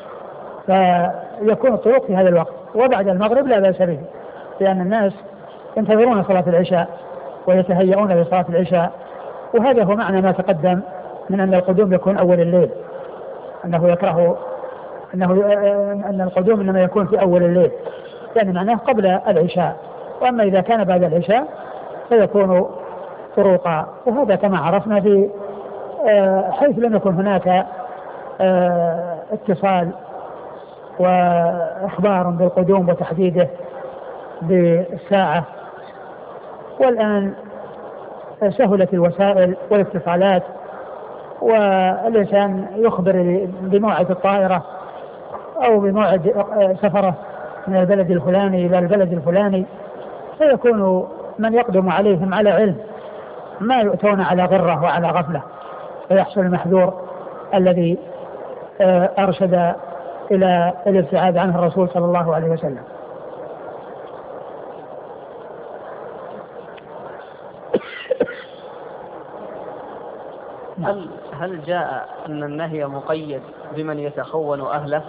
فيكون الطرق في هذا الوقت، وبعد المغرب لا بأس به، لأن الناس ينتظرون صلاة العشاء ويتهيئون لصلاة العشاء. وهذا هو معنى ما تقدم من أن القدوم يكون أول الليل، أنه يكره أنه أن القدوم إنما يكون في أول الليل، يعني معناه قبل العشاء. وأما إذا كان بعد العشاء فيكون طرقا، وهذا كما عرفنا في حيث لم يكن هناك اتصال وإخبار بالقدوم وتحديده بالساعة. والآن سهلت الوسائل والاتصالات، والإنسان يخبر بموعد الطائرة أو بموعد سفره من البلد الفلاني إلى البلد الفلاني، فيكون من يقدم عليهم على علم، ما يؤتون على غرة وعلى غفلة، فيحصل المحذور الذي أرشد إلى الابتعاد عنه الرسول صلى الله عليه وسلم. هل هل جاء أن النهي مقيد بمن يتخون أهله؟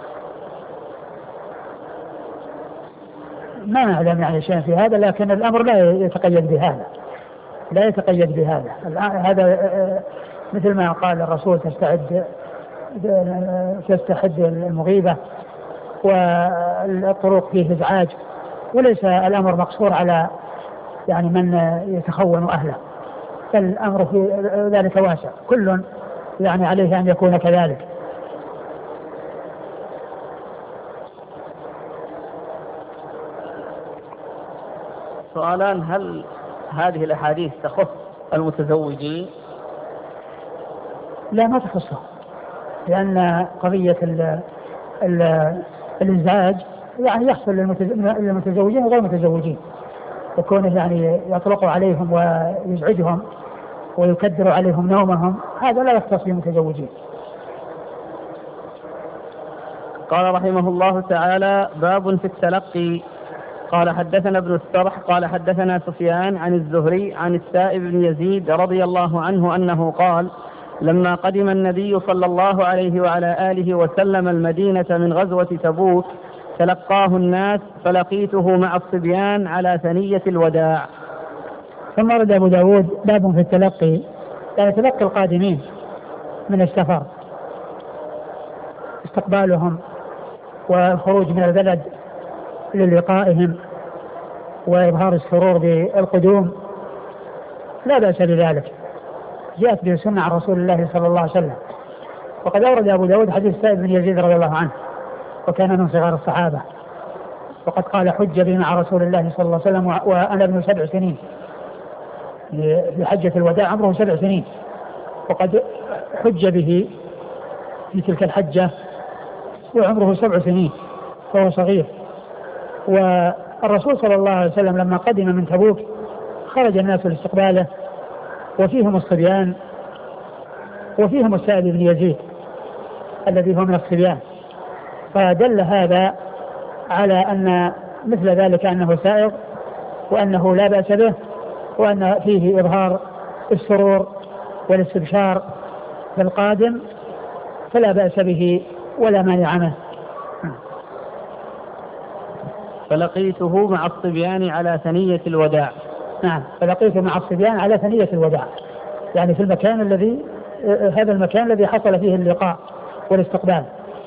ما نعلم يعني شيء في هذا، لكن الأمر لا يتقيد بهذا، لا يتقيد بهذا. هذا مثل ما قال الرسول تستعد تستحد المغيبة والطرق فيه إزعاج، وليس الأمر مقصور على يعني من يتخون أهله، بل الأمر في ذلك واسع، كل يعني عليه أن يكون كذلك. سؤالان: هل هذه الأحاديث تخص المتزوجين؟ لا، ما تخصه، لأن قضية ال ال الإزعاج يعني يحصل للمتزوجين وغير المتزوجين، وكونه يعني يطلق عليهم ويزعجهم ويكدر عليهم نومهم، هذا لا يختص بالمتزوجين. قال رحمه الله تعالى: باب في التلقي. قال حدثنا ابن السرح قال حدثنا سفيان عن الزهري عن السائب بن يزيد رضي الله عنه أنه قال: لما قدم النبي صلى الله عليه وعلى آله وسلم المدينة من غزوة تبوك تلقاه الناس، فلقيته مع الصبيان على ثنية الوداع. ثم ورد أبو داود باب في التلقي، يعني تلقي القادمين من السفر، استقبالهم والخروج من البلد للقائهم وإظهار السرور بالقدوم، لا بأس بذلك، جاءت به سنة عن رسول الله صلى الله عليه وسلم. وقد أورد أبو داود حديث السائب بن يزيد رضي الله عنه، وكان من صغار الصحابة، وقد قال: حج بي مع رسول الله صلى الله عليه وسلم وأنا ابن سبع سنين، في حجة الوداع عمره سبع سنين، وقد حج به في تلك الحجة وعمره سبع سنين فهو صغير. والرسول صلى الله عليه وسلم لما قدم من تبوك خرج الناس لاستقباله، وفيهم الصبيان وفيهم السائب بن يزيد الذي هو من الصبيان، فدل هذا على أن مثل ذلك أنه سائر، وأنه لا بأس به، وأن فيه إظهار السرور والاستبشار بالقادم، فلا بأس به ولا مانع منه. فلقيته مع الصبيان على ثنية الوداع. نعم، فلقيته مع الصبيان على ثنية الوداع، يعني في المكان الذي هذا المكان الذي حصل فيه اللقاء والاستقبال.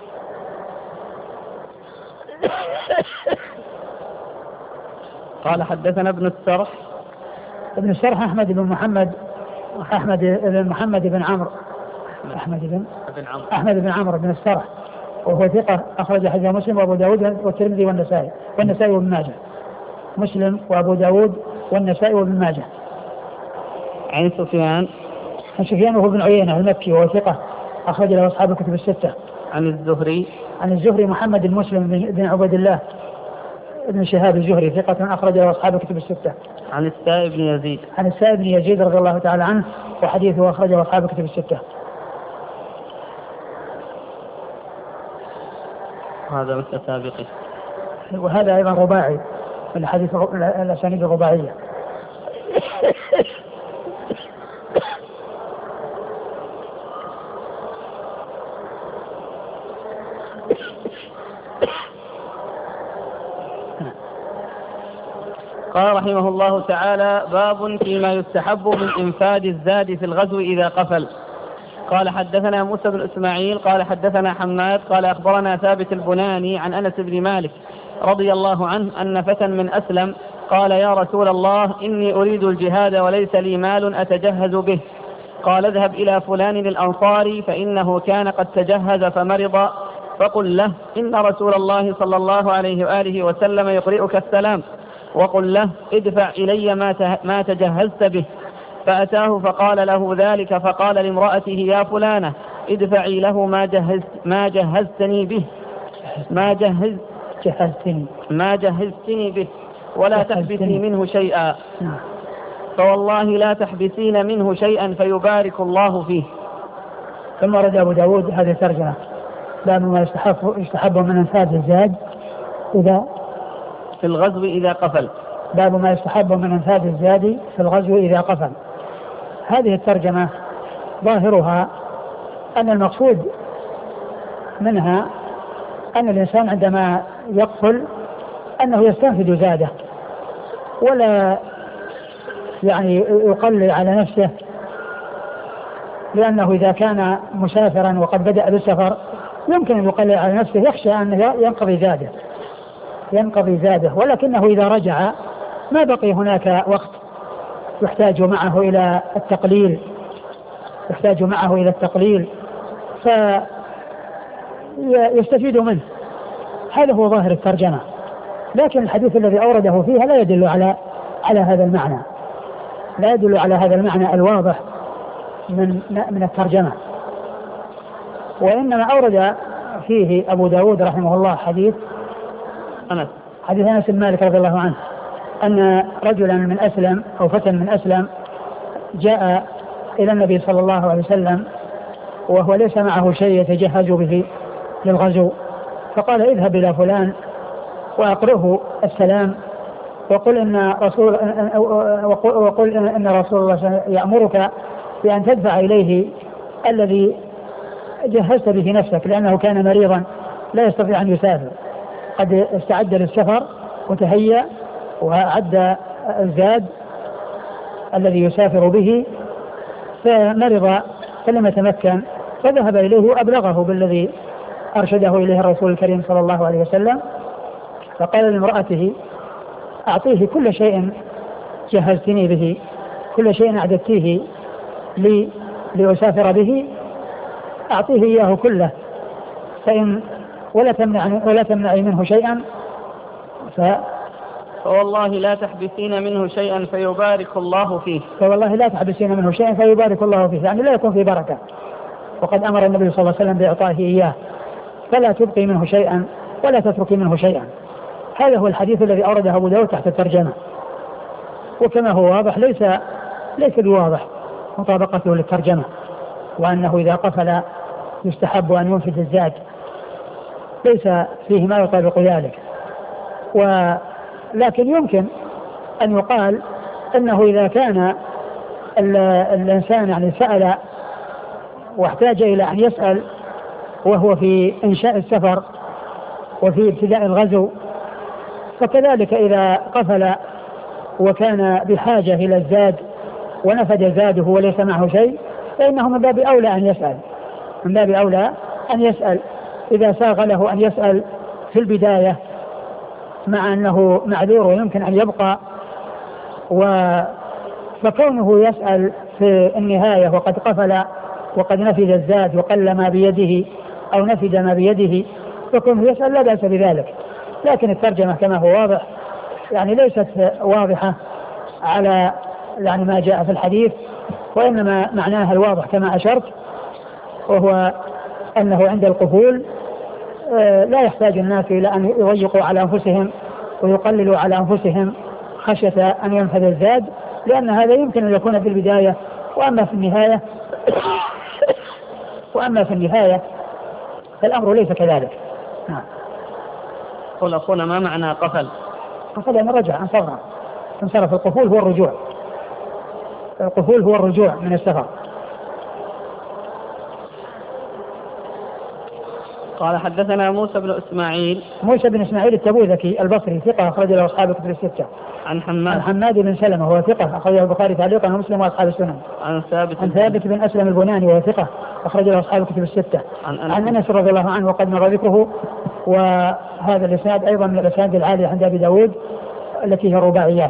قال حدثنا ابن السرح. ابن السرح أحمد بن محمد أحمد بن محمد بن عمرو أحمد بن أحمد بن عمرو بن السرح، وهو ثقة، أخرج حديث مسلم وأبو داود والترمذي والنسائي والنسائي وابن ماجه. مسلم وأبو داود والنسائي وابن ماجه. عن سفيان عن سفيان وهو بن عيينة المكي وهو ثقة، أخرج له أصحاب الكتب الستة. عن الزهري عن الزهري محمد بن مسلم بن عبد الله ابن شهاب الزهري ثقة، أخرج له أصحاب الكتب الستة. عن السائب بن يزيد عن السائب بن يزيد رضي الله تعالى عنه، وحديثه أخرجه أصحاب الكتب الستة. هذا مثل سابقه، وهذا أيضا رباعي، الحديث الأسانيد الرباعية. قال رحمه الله تعالى: باب فيما يستحب من إنفاذ الزاد في الغزو إذا قفل. قال حدثنا موسى بن إسماعيل قال حدثنا حماد قال أخبرنا ثابت البناني عن أنس بن مالك رضي الله عنه أن فتى من أسلم قال: يا رسول الله، إني أريد الجهاد وليس لي مال أتجهز به. قال: اذهب إلى فلان الأنصاري فإنه كان قد تجهز فمرض، فقل له: إن رسول الله صلى الله عليه وآله وسلم يقرئك السلام، وقل له: ادفع إلي ما تجهزت به. فأتاه فقال له ذلك، فقال لامرأته: يا فلانة، ادفعي له ما جهزت ما جهزتني به ما جهز جهزتني ما جهزتني به ولا تحبسي منه شيئا، فوالله لا تحبسين منه شيئا فيبارك الله فيه. ثم ورد أبو داود هذه الترجمة: باب ما يستحب يستحب من انفاذ الزاد إذا في الغزو إذا قفل. باب ما يستحب من انفاذ الزاد في الغزو إذا قفل. هذه الترجمة ظاهرها أن المقصود منها أن الإنسان عندما يقفل أنه يستنفذ زاده، ولا يعني يقلل على نفسه لأنه إذا كان مسافرا وقد بدأ بالسفر يمكن أن يقلل على نفسه، يخشى أن ينقضي زاده ينقضي زاده ولكنه إذا رجع ما بقي هناك وقت يحتاج معه إلى التقليل يحتاج معه إلى التقليل فيستفيد منه. هذا هو ظاهر الترجمة، لكن الحديث الذي أورده فيها لا يدل على على هذا المعنى لا يدل على هذا المعنى الواضح من من الترجمة، وإنما أورد فيه أبو داود رحمه الله حديث أنس حديث أنس بن مالك رضي الله عنه أن رجلا من أسلم أو فتى من أسلم جاء إلى النبي صلى الله عليه وسلم وهو ليس معه شيء يتجهز به للغزو، فقال اذهب إلى فلان وأقرئه السلام وقل إن رسول وقل إن رسول الله يأمرك بأن تدفع إليه الذي جهزت به نفسك، لأنه كان مريضا لا يستطيع أن يسافر، قد استعد للسفر وتهيأ وأعد الزاد الذي يسافر به فمرض فلم يتمكن، فذهب إليه وأبلغه بالذي أرشده إليه الرسول الكريم صلى الله عليه وسلم، فقال لامرأته أعطيه كل شيء جهزتني به، كل شيء أعددتيه لي لأسافر به أعطيه إياه كله، فإن ولا تمنعني ولا تمنعي منه شيئا ف فوالله لا تحبسين منه شيئا فيبارك الله فيه فوالله لا تحبسين منه شيئا فيبارك الله فيه، يعني لا يكون فيه بركة، وقد أمر النبي صلى الله عليه وسلم بإعطائه إياه، فلا تبقي منه شيئا ولا تتركي منه شيئا. هذا هو الحديث الذي أورده أبو داود تحت الترجمة، وكما هو واضح ليس ليس بواضح مطابقته للترجمة، وأنه إذا قفل يستحب أن ينفذ الزاد، ليس فيه ما يطابق ذلك. ولكن يمكن أن يقال أنه إذا كان الإنسان يعني سأل واحتاج إلى أن يسأل وهو في إنشاء السفر وفي ابتداء الغزو، فكذلك إذا قفل وكان بحاجة إلى الزاد ونفد زاده وليس معه شيء فإنه من باب أولى أن يسأل من باب أولى أن يسأل إذا ساغ له أن يسأل في البداية مع أنه معذور ويمكن أن يبقى، و فكونه يسأل في النهاية وقد قفل وقد نفد الزاد وقل ما بيده أو نفد ما بيده فكونه يسأل لا بأس بذلك. لكن الترجمة كما هو واضح يعني ليست واضحة على يعني ما جاء في الحديث، وإنما معناها الواضح كما أشرت، وهو أنه عند القفول لا يحتاج الناس إلى أن يضيقوا على أنفسهم ويقللوا على أنفسهم خشية أن ينفذ الزاد، لأن هذا يمكن أن يكون في البداية، وأما في النهاية وأما في النهاية فالأمر ليس كذلك. نعم. قل أخونا ما معنى قفل؟ قفل أن رجع انصرف انصرف القفول هو الرجوع، القفول هو الرجوع من السفر. قال حدثنا موسى بن إسماعيل موسى بن إسماعيل التبوذكي البصري ثقة أخرج له أصحاب الكتب الستة. عن حماد عن حماد بن سلمة وهو ثقة أخرجه البخاري تعليقا ومسلم وأصحاب السنن. عن ثابت عن ثابت بن أسلم البناني وهو ثقة أخرج له أصحاب الكتب الستة. عن, عن أنس رضي الله عنه وقد مر ذكره، وهذا الإسناد أيضا من الأسانيد العالية عند أبي داود التي هي الرباعيات.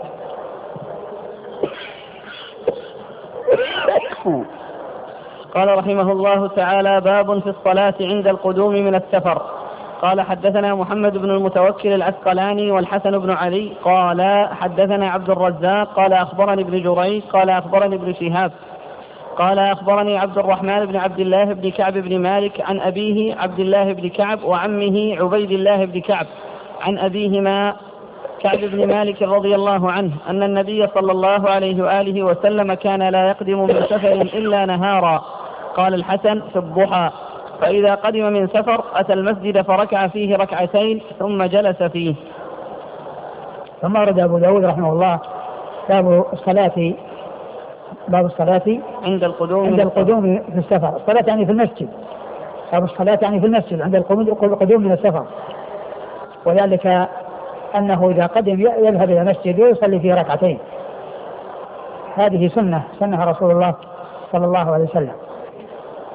قال رحمه الله تعالى: باب في الصلاة عند القدوم من السفر. قال حدثنا محمد بن المتوكل العسقلاني والحسن بن علي قال حدثنا عبد الرزاق قال أخبرني ابن جريج قال أخبرني ابن شهاب قال أخبرني عبد الرحمن بن عبد الله بن كعب بن مالك عن أبيه عبد الله بن كعب وعمه عبيد الله بن كعب عن أبيهما كعب بن مالك رضي الله عنه أن النبي صلى الله عليه وآله وسلم كان لا يقدم من سفر إلا نهارا. قال الحسن: في الضحى، فإذا قدم من سفر أتى المسجد فركع فيه ركعتين ثم جلس فيه. ثم أرد أبو داود رحمه الله باب الصلاة باب الصلاة عند القدوم عند القدوم في السفر. الصلاة يعني في المسجد، باب الصلاة يعني في المسجد عند القدوم من السفر، وذلك أنه إذا قدم يذهب إلى المسجد ويصلي فيه ركعتين. هذه سنة سنها رسول الله صلى الله عليه وسلم.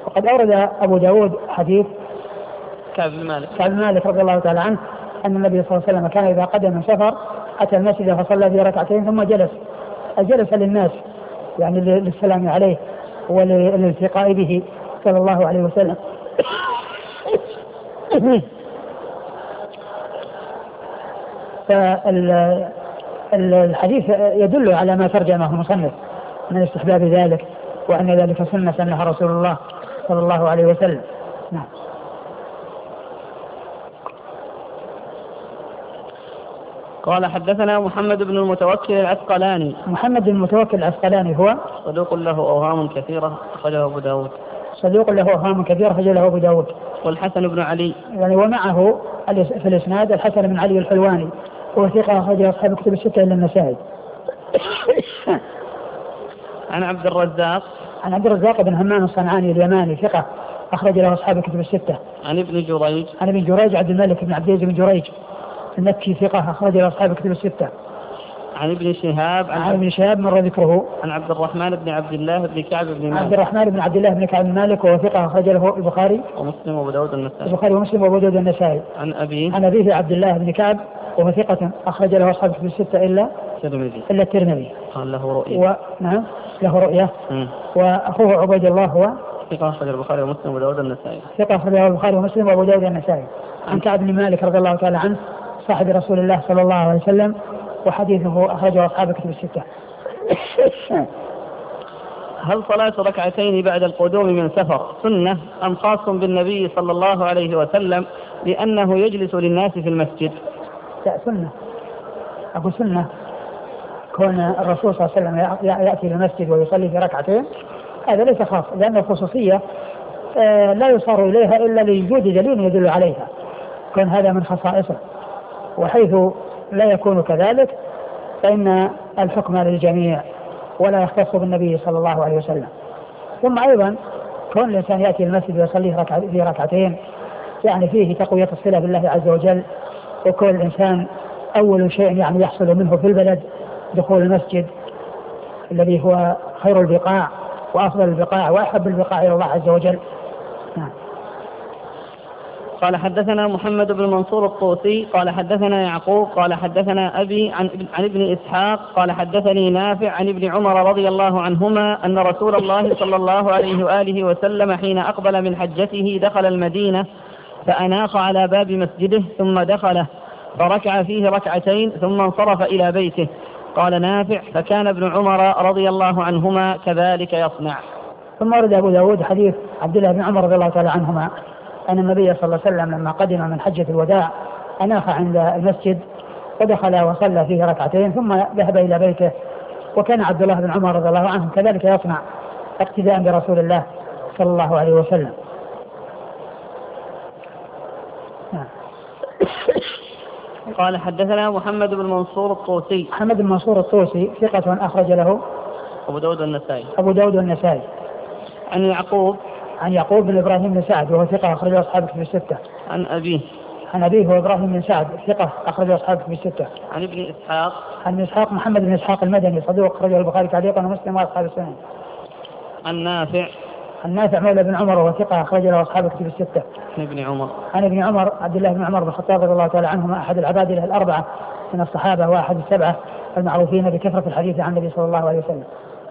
وقد أورد أبو داود حديث كعب بن مالك كعب بن مالك رضي الله تعالى عنه أن النبي صلى الله عليه وسلم كان إذا قدم من سفر أتى المسجد فصلى في ركعتين ثم جلس جلس للناس يعني للسلام عليه وللالتقاء به صلى الله عليه وسلم. فالحديث يدل على ما ترجمه المصنف من استحباب ذلك وأن ذلك سنة سنها رسول الله صلى الله عليه وسلم. نعم. قال حدثنا محمد بن المتوكل العسقلاني. محمد بن المتوكل العسقلاني هو صدوق له أوهام كثيرة أخرجه أبو داود. صدوق له أوهام كثيرة أخرجه له أبو داود. والحسن بن علي يعني ومعه في الإسناد الحسن بن علي الحلواني هو ثقة أخرجه أصحاب كتب الستة إلا النسائي. عن عبد الرزاق عن عبد الرزاق بن همام الصنعاني اليماني ثقة أخرج له أصحاب كتب الستة. عن ابن جريج عن ابن جريج عبد الملك بن عبد العزيز بن جريج المكي ثقة أخرج له أصحاب كتب الستة. عن ابن شهاب عن, عن ابن شهاب مر ذكره. عن عبد الرحمن بن عبد الله بن كعب بن مالك. عبد الرحمن بن عبد الله بن كعب بن مالك وهو ثقة أخرج له البخاري ومسلم وأبو داود النسائي. البخاري ومسلم وأبو داود النسائي. عن أبيه عن أبيه عبد الله بن كعب وهو ثقة أخرج له أصحاب كتب الستة إلا الترمذي. إلا الترمذي. قال له رؤية. و... نعم له رؤية. م. وأخوه عبيد الله هو ثقة أخرج البخاري ومسلم وأبو داود النسائي. ثقة أخرج البخاري ومسلم وأبو داود النسائي. عن كعب بن مالك رضي الله تعالى عنه صاحب رسول الله صلى الله عليه وسلم وحديثه أخرجه أصحاب كتب الستة. هل صلاة ركعتين بعد القدوم من سفر سنة أم خاص بالنبي صلى الله عليه وسلم لأنه يجلس للناس في المسجد؟ لا سنة. أقول سنة كون الرسول صلى الله عليه وسلم يأتي للمسجد ويصلي في ركعتين هذا ليس خاص لأن الخصوصية لا يصار إليها إلا لوجود دليل يدل عليها كون هذا من خصائصه وحيث لا يكون كذلك فإن الحكم للجميع ولا يختص بالنبي صلى الله عليه وسلم. ثم أيضا كون الإنسان يأتي المسجد ويصلي في ركعتين يعني فيه تقوية الصلة بالله عز وجل وكون الإنسان أول شيء يعني يحصل منه في البلد دخول المسجد الذي هو خير البقاع وأفضل البقاع وأحب البقاع إلى الله عز وجل. نعم. قال حدثنا محمد بن منصور الطوسي قال حدثنا يعقوب قال حدثنا أبي عن, عن ابن إسحاق قال حدثني نافع عن ابن عمر رضي الله عنهما أن رسول الله صلى الله عليه وآله وسلم حين أقبل من حجته دخل المدينة فأناخ على باب مسجده ثم دخله فركع فيه ركعتين ثم انصرف إلى بيته. قال نافع فكان ابن عمر رضي الله عنهما كذلك يصنع. ثم ورد أبو داود حديث عبد الله بن عمر رضي الله تعالى عنهما أن النبي صلى الله عليه وسلم لما قدم من حجة الوداع أناخ عند المسجد ودخل وصلى فيه ركعتين ثم ذهب إلى بيته وكان عبد الله بن عمر رضي الله عنه كذلك يصنع اقتداء برسول الله صلى الله عليه وسلم. قال حدثنا محمد بن منصور الطوسي. محمد بن منصور الطوسي ثقة أخرج له أبو داود النسائي. أبو داود النسائي. عن يعقوب عن يعقوب بن إبراهيم بن سعد وهو ثقة أخرج أصحاب كتب الستة. عن أبيه عن أبيه هو إبراهيم بن سعد ثقة أخرج أصحاب كتب الستة. عن ابن إسحاق عن إسحاق محمد بن إسحاق المدني صدوق أخرجه البخاري تعليقا ومسلم وأصحاب السنن. عن نافع عن نافع مولى بن عمر وهو ثقة أخرج له أصحاب كتب الستة. عن ابن عمر عن ابن عمر عبد الله بن عمر بن الخطاب رضي الله تعالى عنهما أحد العباد له الأربعة من الصحابة وأحد السبعة المعروفين بكثرة الحديث عن النبي صلى الله عليه وسلم.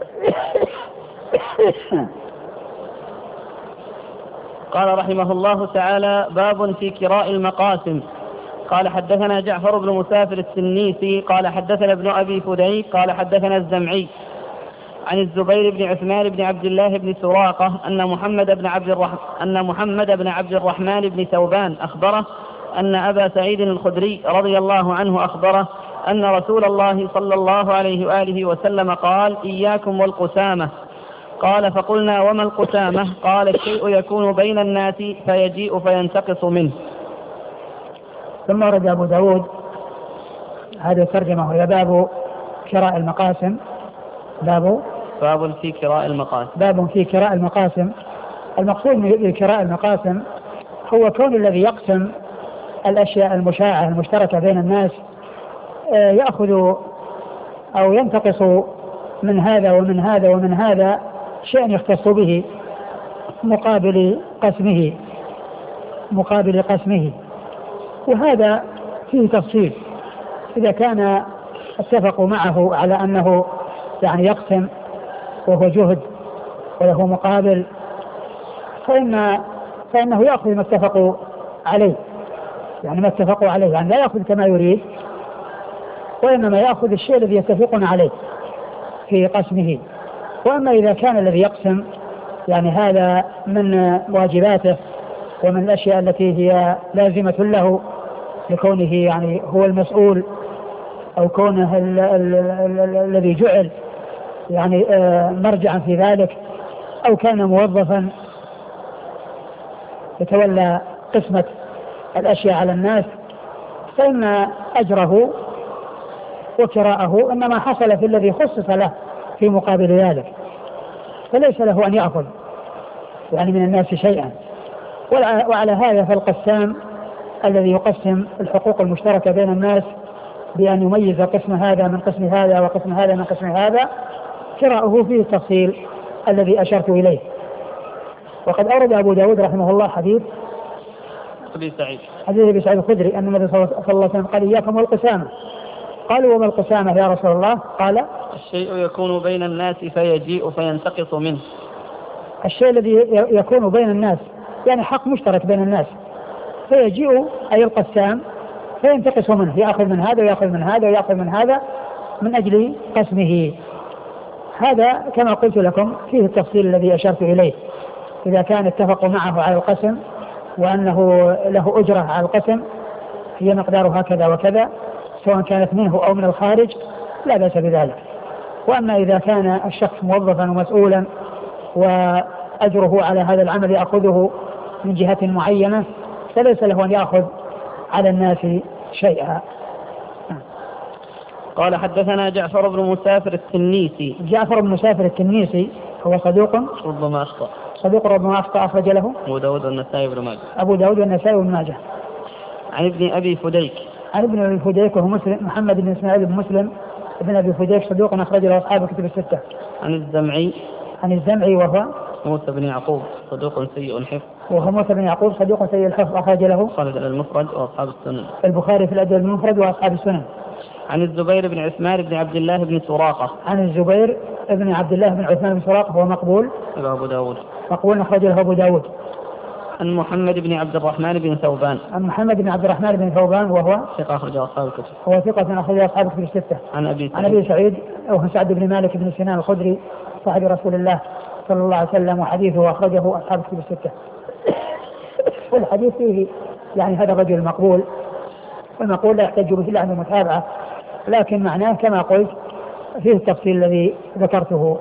قال رحمه الله تعالى باب في كراء المقاسم. قال حدثنا جعفر بن مسافر السنيسي قال حدثنا ابن أبي فديك قال حدثنا الزمعي عن الزبير بن عثمان بن عبد الله بن سراقة أن محمد بن عبد الرحمن أن محمد بن عبد الرحمن بن ثوبان أخبره أن أبا سعيد الخدري رضي الله عنه أخبره أن رسول الله صلى الله عليه وآله وسلم قال إياكم والقسامة. قال فقلنا وما القسامة؟ قال الشيء يكون بين الناس فيجيء فينتقص منه. ثم ورد أبو داود هذه الترجمة وهي باب كراء المقاسم. باب باب في كراء المقاسم. باب في كراء المقاسم. المقصود من كراء المقاسم هو كون الذي يقسم الأشياء المشاعة المشتركة بين الناس يأخذ أو ينتقص من هذا ومن هذا ومن هذا شيء يختص به مقابل قسمه مقابل قسمه وهذا فيه تفصيل. إذا كان اتفقوا معه على أنه يعني يقسم وهو جهد وله مقابل فإن فإنه يأخذ ما اتفقوا عليه، يعني ما اتفقوا عليه، يعني لا يأخذ كما يريد وإنما يأخذ الشيء الذي يتفقون عليه في قسمه. وأما إذا كان الذي يقسم يعني هذا من واجباته ومن الأشياء التي هي لازمة له لكونه يعني هو المسؤول أو كونه الذي جعل يعني مرجعا في ذلك أو كان موظفا يتولى قسمة الأشياء على الناس، فإن أجره وكراءه إنما حصل في الذي خصص له في مقابل ذلك، فليس له أن يأخذ يعني من الناس شيئا. وعلى هذا فالقسام الذي يقسم الحقوق المشتركة بين الناس بأن يميز قسم هذا من قسم هذا وقسم هذا من قسم هذا كراؤه فيه التفصيل الذي أشرت إليه. وقد أورد أبو داود رحمه الله حديث أبي سعيد حديث أبي سعيد الخدري أن النبي صلى الله عليه وسلم قال إياكم والقسامة. قالوا وما القسامة يا رسول الله؟ قال الشيء يكون بين الناس فيجيء فينتقص منه. الشيء الذي يكون بين الناس يعني حق مشترك بين الناس فيجيء أي القسام فينتقص منه، يأخذ من هذا ويأخذ من هذا ويأخذ من هذا من أجل قسمه. هذا كما قلت لكم فيه التفصيل الذي أشرت إليه. إذا كان اتفقوا معه على القسم وأنه له أجرة على القسم هي مقدار هكذا وكذا سواء كانت منه أو من الخارج لا بأس بذلك. وأما إذا كان الشخص موظفا ومسؤولا وأجره على هذا العمل يأخذه من جهة معينة فليس له أن يأخذ على الناس شيئا. قال حدثنا جعفر بن مسافر التنيسي. جعفر بن مسافر التنيسي هو صدوق ربما أخطأ صدوق ربما أخطأ أخرج له أبو داود والنسائي بن ماجه أبو داود والنسائي بن ماجه. عن ابن أبي فديك عن ابن أبي فديك وهو مسلم محمد بن إسماعيل بن مسلم ابن أبي فديك صدوق أخرج له أصحاب الكتب الستة. عن الزمعي عن الزمعي وهو موسى بن يعقوب صدوق سيء الحفظ وهو موسى بن يعقوب صدوق سيء الحفظ أخرج له خالد المفرد وأصحاب السنن البخاري في الأدب المفرد وأصحاب السنن. عن الزبير بن عثمان بن عبد الله بن سراقة. عن الزبير بن عبد الله بن عثمان بن سراقة هو مقبول أبو داود مقبول أخرج له أبو داود. عن محمد بن عبد الرحمن بن ثوبان. عن محمد بن عبد الرحمن بن ثوبان وهو ثقة أخرج أصحاب الكتب. هو ثقة أخرج أصحاب الكتب الستة. عن أبي سعيد. عن أبي سعيد وهو سعد بن مالك بن سنان الخدري صاحب رسول الله صلى الله عليه وسلم وحديثه أخرجه أصحاب الكتب الستة. والحديث فيه يعني هذا الرجل المقبول والمقبول لا يحتج به إلا عند المتابعة، لكن معناه كما قلت فيه التفصيل الذي ذكرته.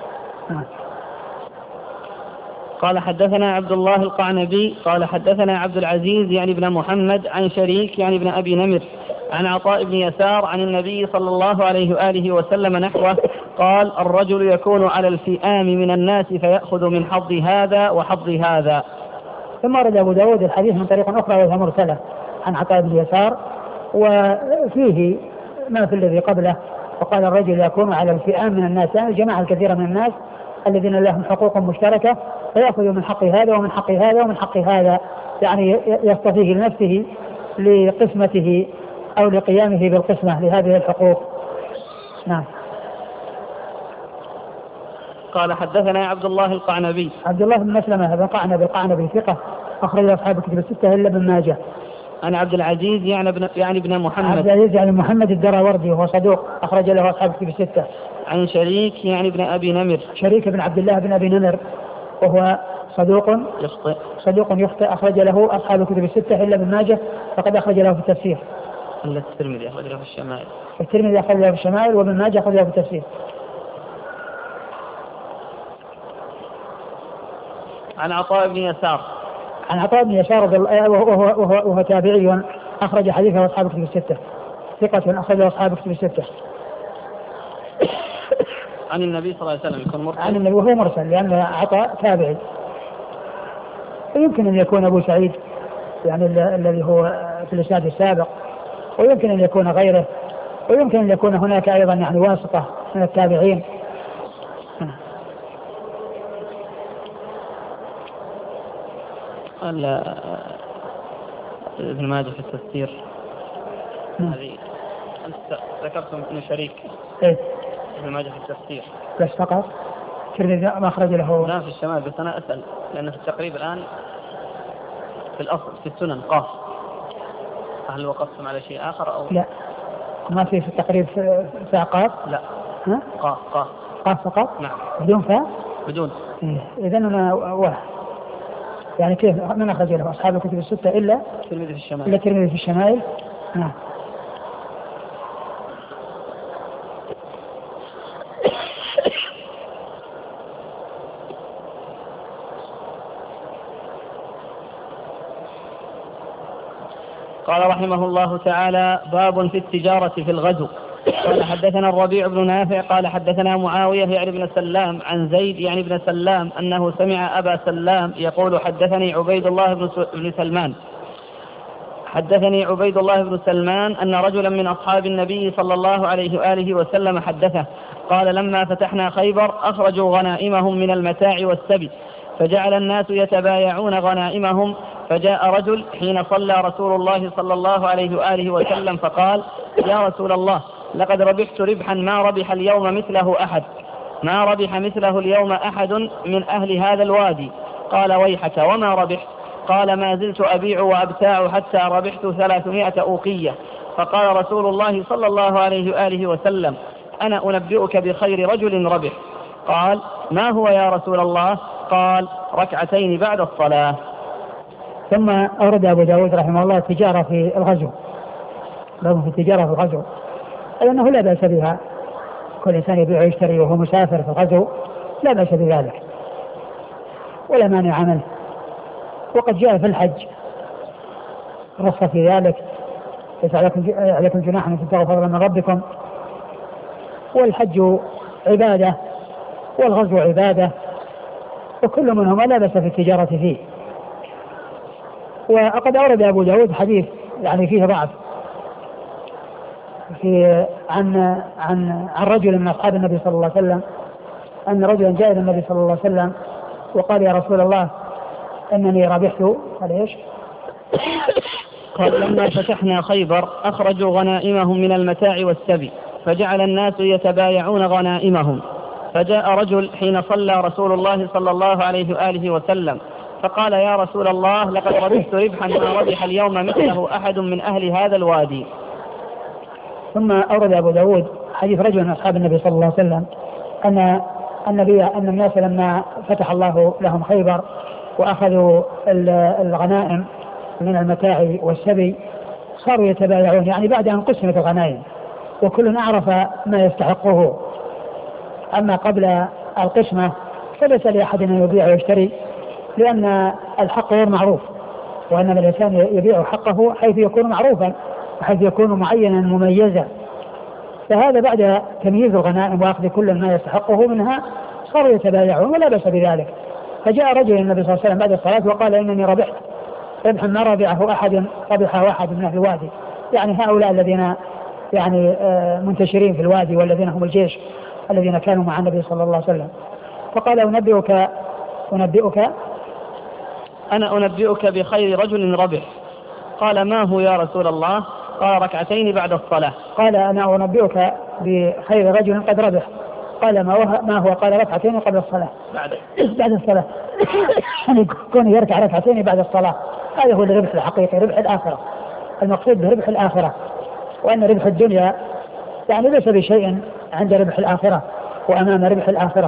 قال حدثنا عبد الله القعنبي قال حدثنا عبد العزيز يعني ابن محمد عن شريك يعني ابن أبي نمر عن عطاء بن يسار عن النبي صلى الله عليه وآله وسلم نحوه قال الرجل يكون على الفئام من الناس فيأخذ من حظ هذا وحظ هذا. ثم رد أبو داود الحديث من طريق أخرى وهي مرسلة عن عطاء بن يسار وفيه ما في الذي قبله وقال الرجل يكون على الفئام من الناس يعني الجماعة الكثيرة من الناس الذين لهم حقوق مشتركة فيأخذ من حق هذا ومن حق هذا ومن حق هذا يعني يصطفيه لنفسه لقسمته أو لقيامه بالقسمة لهذه الحقوق. نعم. قال حدثنا عبد الله القعنبي عبد الله بن مسلمة بن قعنبي القعنبي ثقة أخرج أصحاب الكتب الستة إلا ابن ماجه. عن عبد العزيز يعني ابن يعني ابن محمد عبد العزيز يعني محمد الدراوردي وهو صدوق أخرج له أصحاب الكتب الستة. عن شريك يعني ابن أبي نمر شريك بن عبد الله بن أبي نمر وهو صدوق يخطئ صدوق يخطئ أخرج له أصحاب الكتب الستة إلا ابن ماجه فقد أخرج له في التفسير. إلا الترمذي أخرج له في الشمائل. الترمذي أخرج له في الشمائل وابن ماجه أخرج له في التفسير. عن عطاء بن يسار عن عطاء بن يسار وهو, وهو, وهو, وهو تابعي أخرج حديثه أصحاب الكتب الستة ثقة أخرجه أصحاب الكتب الستة. عن النبي صلى الله عليه وسلم يكون مرسل. عن النبي وهو مرسل لأن عطاء تابعي. يمكن أن يكون أبو سعيد يعني الذي هو في الإسناد السابق ويمكن أن يكون غيره ويمكن أن يكون هناك أيضا يعني واسطة من التابعين. ابن ماجه في التفسير هذه أنت ذكرتم ابن شريك إيه؟ ابن ماجه في التفسير بس فقط الترمذي ما أخرج له. لا في الشمال، بس أنا أسأل لأن في التقريب الآن في الأصل في السنن قاف، هل وقفتم على شيء آخر أو لا؟ ما في في التقريب في قاف؟ لا. ها؟ قاف قاف قاف فقط؟ نعم. بدون فاء؟ بدون. إيه. إذن أنا واحد يعني كيف من أخرج له أصحاب الكتب الستة إلا الترمذي في الشمال. إلا الترمذي في الشمال. نعم. قال رحمه الله تعالى: باب في التجارة في الغزو. قال حدثنا الربيع بن نافع قال حدثنا معاوية يعني بن سلام عن زيد يعني بن سلام أنه سمع أبا سلام يقول حدثني عبيد الله بن سلمان حدثني عبيد الله بن سلمان أن رجلا من أصحاب النبي صلى الله عليه وآله وسلم حدثه قال: لما فتحنا خيبر أخرجوا غنائمهم من المتاع والسبي، فجعل الناس يتبايعون غنائمهم، فجاء رجل حين صلى رسول الله صلى الله عليه وآله وسلم فقال: يا رسول الله، لقد ربحت ربحا ما ربح اليوم مثله أحد ما ربح مثله اليوم أحد من أهل هذا الوادي. قال: ويحك، وما ربحت؟ قال: ما زلت أبيع وأبتاع حتى ربحت ثلاثمائة أوقية. فقال رسول الله صلى الله عليه وآله وسلم: أنا أنبئك بخير رجل ربح. قال: ما هو يا رسول الله؟ قال: ركعتين بعد الصلاة. ثم أورد أبو داود رحمه الله التجارة في الغزو، باب في التجارة في الغزو، لأنه لا بأس بها، كل إنسان يبيع ويشتري وهو مسافر في الغزو لا بأس بذلك ولا مانع منه. وقد جاء في الحج رخصة في ذلك: ليس عليكم جناح أن تبتغوا فضلا من ربكم. والحج عبادة والغزو عبادة، وكل منهما لا بأس في التجارة فيه. وقد أورد أبو داود حديث يعني فيه ضعف في عن عن عن رجل من أصحاب النبي صلى الله عليه وسلم أن رجلا جاء إلى النبي صلى الله عليه وسلم وقال: يا رسول الله، إنني ربحت. قال: إيش؟ قال: لما فتحنا خيبر أخرجوا غنائمهم من المتاع والسبي، فجعل الناس يتبايعون غنائمهم، فجاء رجل حين صلى رسول الله صلى الله عليه وآله وسلم فقال: يا رسول الله، لقد ربحت ربحا ما ربح اليوم مثله أحد من أهل هذا الوادي. ثم أورد أبو داود حديث رجل من أصحاب النبي صلى الله عليه وسلم أن النبي أن الناس لما فتح الله لهم خيبر وأخذوا الغنائم من المتاع والسبي صاروا يتبايعون، يعني بعد أن قسمت الغنائم وكل أعرف ما يستحقه. أما قبل القسمة فليس لأحد أن يبيع ويشتري، لأن الحق غير معروف، وأن الإنسان يبيع حقه حيث يكون معروفا وحيث يكون معينا مميزا. فهذا بعد تمييز الغنائم وأخذ كل ما يستحقه منها صاروا يتبايعون ولا بأس بذلك. فجاء رجل النبي صلى الله عليه وسلم بعد الصلاة وقال: إنني ربحت ربحا ما ربحه أحد ربحه أحد من أهل الوادي، يعني هؤلاء الذين يعني منتشرين في الوادي والذين هم الجيش الذين كانوا مع النبي صلى الله عليه وسلم. فقال: أنبئك أنبئك أنا أنبئك بخير رجل ربح. قال: ما هو يا رسول الله؟ قال: ركعتين بعد الصلاة. قال: أنا أنبئك بخير رجل قد ربح. قال: ما هو؟ قال: ركعتين قبل الصلاة بعد بعد الصلاة. يعني كونه يركع ركعتين بعد الصلاة، هذا هو الربح الحقيقي، ربح الآخرة. المقصود بربح الآخرة، وأن ربح الدنيا يعني ليس بشيء عند ربح الآخرة وأمام ربح الآخرة.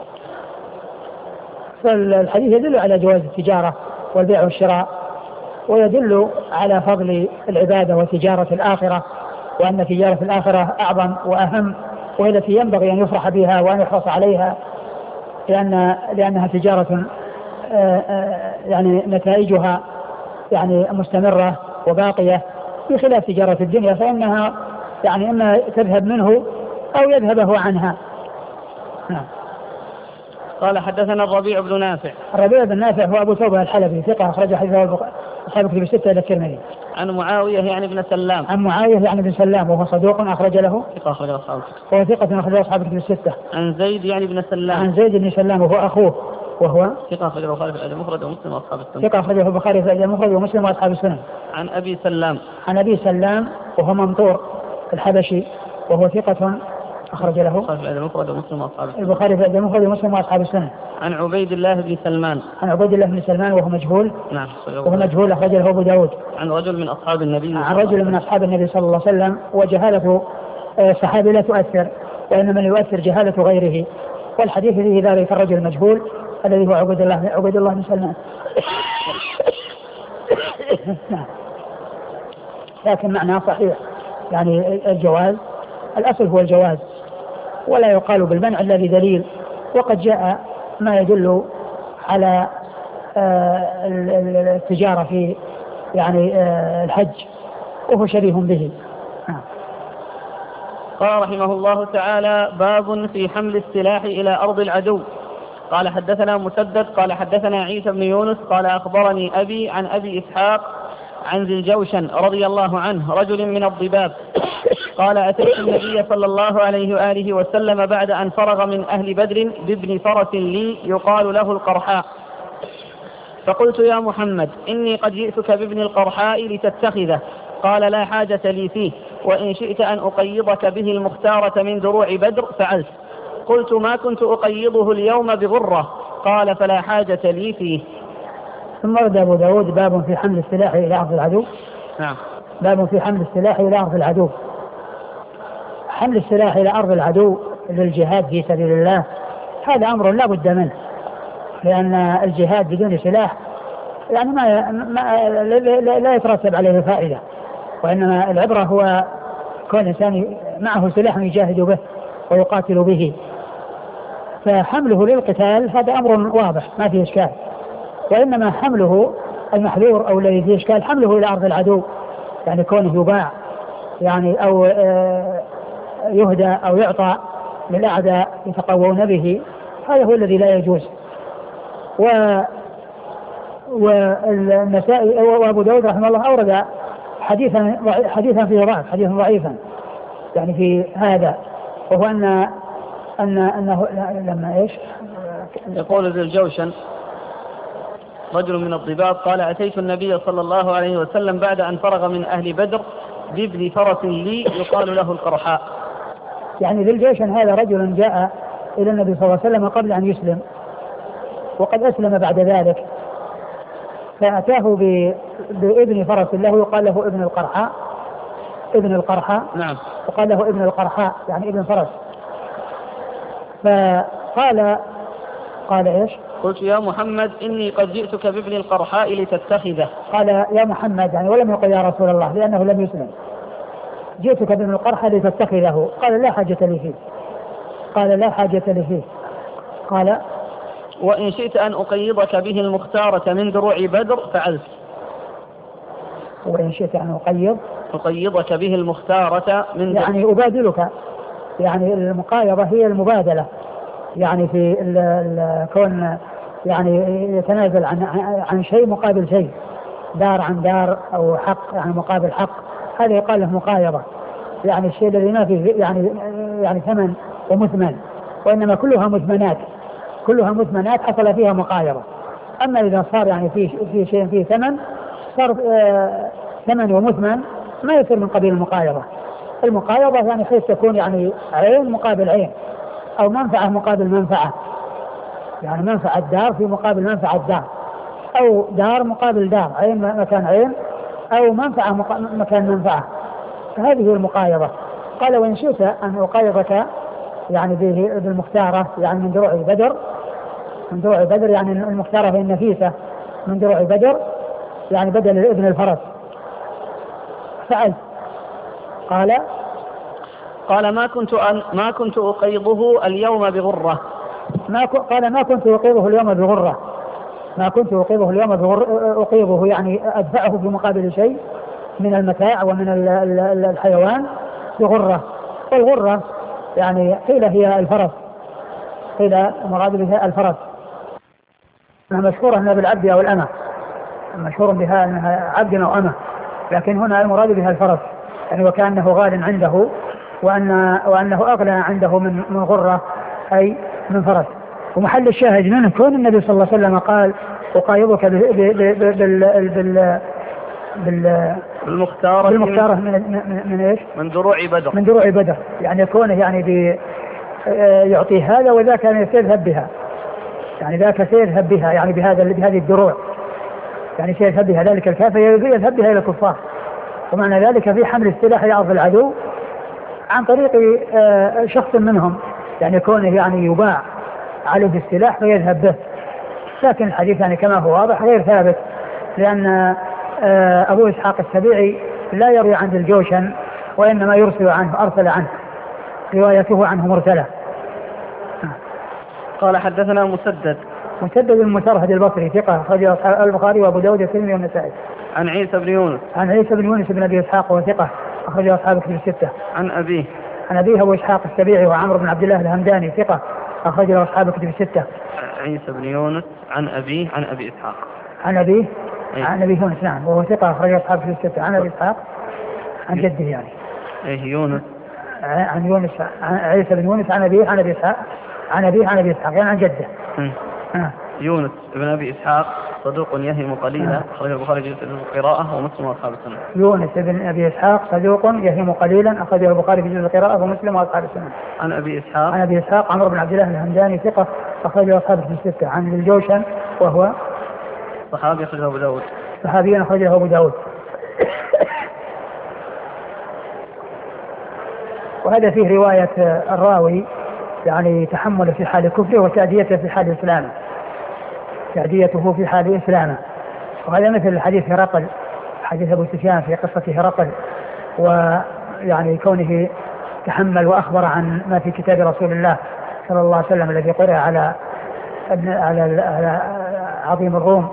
فالحديث يدل على جواز التجارة والبيع والشراء، ويدل على فضل العبادة وتجارة الآخرة، وأن تجارة الآخرة أعظم وأهم، وهي التي ينبغي أن يفرح بها وأن يحرص عليها، لأن لأنها تجارة يعني نتائجها يعني مستمرة وباقية، بخلاف تجارة الدنيا فإنها يعني إما تذهب منه أو يذهبه عنها. نعم. قال: حدثنا الربيع بن نافع. الربيع بن نافع هو أبو ثوبة الحلبي، ثقة، أخرج حديثه أصحاب الكتب الستة إلى الترمذي. عن معاوية يعني بن سلام. عن معاوية يعني بن سلام وهو صدوق أخرج له. ثقة أخرج أصحاب الكتب. هو ثقة أخرج أصحاب الكتب الستة. عن زيد يعني بن سلام. عن زيد بن سلام وهو أخوه وهو ثقة أخرجه البخاري في الأدب المفرد ومسلم وأصحاب السنن. ثقة أخرجه البخاري في الأدب المفرد ومسلم وأصحاب السنن. عن أبي سلام عن أبي سلام وهو ممطور الحبشي وهو ثقة أخرج له البخاري في الأدب المفرد ومسلم وأصحاب السنن. البخاري في الأدب المفرد ومسلم وأصحاب السنن. عن عبيد الله بن سلمان عن عبيد الله بن سلمان وهو مجهول. نعم وهو مجهول أخرج له أبو داود. عن رجل من أصحاب النبي عن رجل من أصحاب النبي صلى الله عليه وسلم. وجهالة الصحابي لا تؤثر وإنما يؤثر جهالة غيره، والحديث فيه ذلك الرجل المجهول الذي هو عبيد الله عبيد الله بن سلمان. لكن معناه صحيح، يعني الجواز، الأصل هو الجواز ولا يقال بالمنع إلا بدليل، وقد جاء ما يدل على التجارة في يعني الحج وهو شبيه به. قال رحمه الله تعالى: باب في حمل السلاح إلى أرض العدو. قال حدثنا مسدد قال حدثنا عيسى بن يونس قال أخبرني أبي عن أبي إسحاق عن ذي الجوشن رضي الله عنه رجل من الضباب قال: أتيت النبي صلى الله عليه وآله وسلم بعد أن فرغ من أهل بدر بابن فرس لي يقال له القرحاء، فقلت: يا محمد إني قد جئتك بابن القرحاء لتتخذه. قال: لا حاجة لي فيه، وإن شئت أن أقيضك به المختارة من دروع بدر فعلت. قلت: ما كنت أقيضه اليوم بغرة. قال: فلا حاجة لي فيه. ثم ورد أبو داود باب في حمل السلاح إلى أرض العدو. نعم. باب في حمل السلاح إلى أرض العدو. حمل السلاح إلى أرض العدو للجهاد في سبيل الله هذا أمر لا بد منه، لأن الجهاد بدون سلاح يعني ما, ما لا يترتب عليه فائدة، وإنما العبرة هو كون الإنسان معه سلاح يجاهد به ويقاتل به، فحمله للقتال هذا أمر واضح ما فيه إشكال، وإنما حمله المحذور أو الذي فيه إشكال حمله إلى أرض العدو، يعني كونه يباع يعني أو يهدى أو يعطى للأعداء يتقوون به، هذا هو الذي لا يجوز. و والنسائي وأبو داود رحمه الله أورد حديثا حديثا فيه ضعف، حديثا ضعيفا يعني في هذا، وهو أن أن أنه لما إيش يقول ذي الجوشن رجل من الضباب قال: أتيت النبي صلى الله عليه وسلم بعد أن فرغ من أهل بدر بابن فرس لي يقال له القرحاء. يعني ذي الجوشن هذا رجل جاء إلى النبي صلى الله عليه وسلم قبل أن يسلم، وقد أسلم بعد ذلك، فأتاه بابن فرس له يقال له ابن القرحاء ابن القرحاء نعم. وقال له ابن القرحاء يعني ابن فرس، فقال قال إيش؟ قلت: يا محمد إني قد جئتك بابن القرحاء لتتخذه. قال: يا محمد يعني ولم يقل يا رسول الله لأنه لم يسلم، جئتك بابن القرحاء لتتخذه. قال: لا حاجة لي فيه. قال: لا حاجة لي فيه. قال: وإن شئت أن أقيضك به المختارة من دروع بدر فعلت. وإن شئت أن أقيض أقيضك به المختارة من يعني أبادلك، يعني المقايضة هي المبادلة، يعني في الكون يعني يتنازل عن عن شيء مقابل شيء، دار عن دار أو حق يعني مقابل حق، هذا يقال له مقايضة، يعني الشيء الذي ما فيه يعني يعني ثمن ومثمن، وإنما كلها مثمنات كلها مثمنات حصل فيها مقايضة. أما إذا صار يعني في في شيء فيه ثمن صار آه ثمن ومثمن ما يصير من قبيل المقايضة. المقايضة يعني حيث تكون يعني عين مقابل عين أو منفعة مقابل منفعة، يعني منفعة دار في مقابل منفعة دار، أو دار مقابل دار، عين مكان عين أو منفعة مكان منفعة، فهذه هي المقايضة. قال: وإن شئت أن أقايضك يعني بالمختارة يعني من دروع بدر من دروع بدر يعني المختارة هي النفيسة من دروع بدر يعني بدل ابن الفرس. فعلت. قال قال: ما كنت أن ما كنت أقيضه اليوم بغرة. ما ك... قال: ما كنت أقيضه اليوم بغرة. ما كنت أقيضه اليوم بغرة، أقيضه يعني أدفعه في مقابل شيء من المتاع ومن الحيوان بغرة. والغرة يعني قيل هي الفرس، قيل مراد بها الفرس، مشهورة أنها بالعبد أو الأمة، مشهور بها أنها عبد أو أمة، لكن هنا المراد بها الفرس، يعني وكأنه غال عنده وأن وأنه أغلى عنده من من غرة أي من فرس. ومحل الشاهد منه كون النبي صلى الله عليه وسلم قال أقايضك بال بال بال بال بالمختارة بالمختارة من من, من ايش؟ من دروع بدر من دروع بدر يعني كونه يعني بي يعطيه هذا وذاك يعني سيذهب بها يعني ذاك سيذهب بها يعني بهذا بهذه الدروع يعني سيذهب بها ذلك الكافر يذهب بها إلى الكفار ومعنى ذلك في حمل السلاح إلى أرض العدو عن طريق شخص منهم يعني كونه يعني يباع عليه السلاح فيذهب به. لكن الحديث يعني كما هو واضح غير ثابت لأن أبو إسحاق السبيعي لا يروي عن الجوشن وإنما يرسل عنه أرسل عنه روايته عنه مرسلة. قال حدثنا مسدد مسدد المسرهد البصري ثقة أخرجه أصحاب البخاري وأبو داود والترمذي والنسائي. عن عيسى بن يونس عن عيسى بن يونس بن أبي إسحاق وثقة أخرجه أصحاب الكتب الستة. عن أبيه عن أبيه أبو إسحاق السبيعي وعمرو بن عبد الله الهمداني ثقة أخرجه أصحاب الكتب الستة. عيسى بن يونس عن أبيه عن أبي إسحاق عن أبيه أيه. عن أبي يونس نعم وهو ثقة أخرجه أصحاب الكتب الستة. عن أبي إسحاق عن جده يعني أيه يونس عن يونس عن عيسى بن يونس عن أبيه عن أبي إسحاق عن أبيه عن أبي إسحاق يعني عن جده. آه. يونس بن أبي إسحاق صدوق يهم قليلا أخرجه البخاري في جزء القراءة ومسلم وأصحاب السنة. يونس بن أبي إسحاق صدوق يهم قليلا أخرجه البخاري في جزء القراءة ومسلم وأصحاب السنة. عن أبي إسحاق عن أبي إسحاق عمرو بن عبد الله الهمداني ثقة أخرجه أصحاب الستة. عن الجوشن وهو صحابي أخرجه أبو داود صحابي أخرجه أبو داود. وهذا فيه رواية الراوي يعني تحمل في حال كفره وتأديته في حال إسلامه تأديته في حال إسلامه. وهذا مثل حديث هرقل حديث أبو سفيان في قصة هرقل ويعني كونه تحمل وأخبر عن ما في كتاب رسول الله صلى الله عليه وسلم الذي قرأ على على عظيم الروم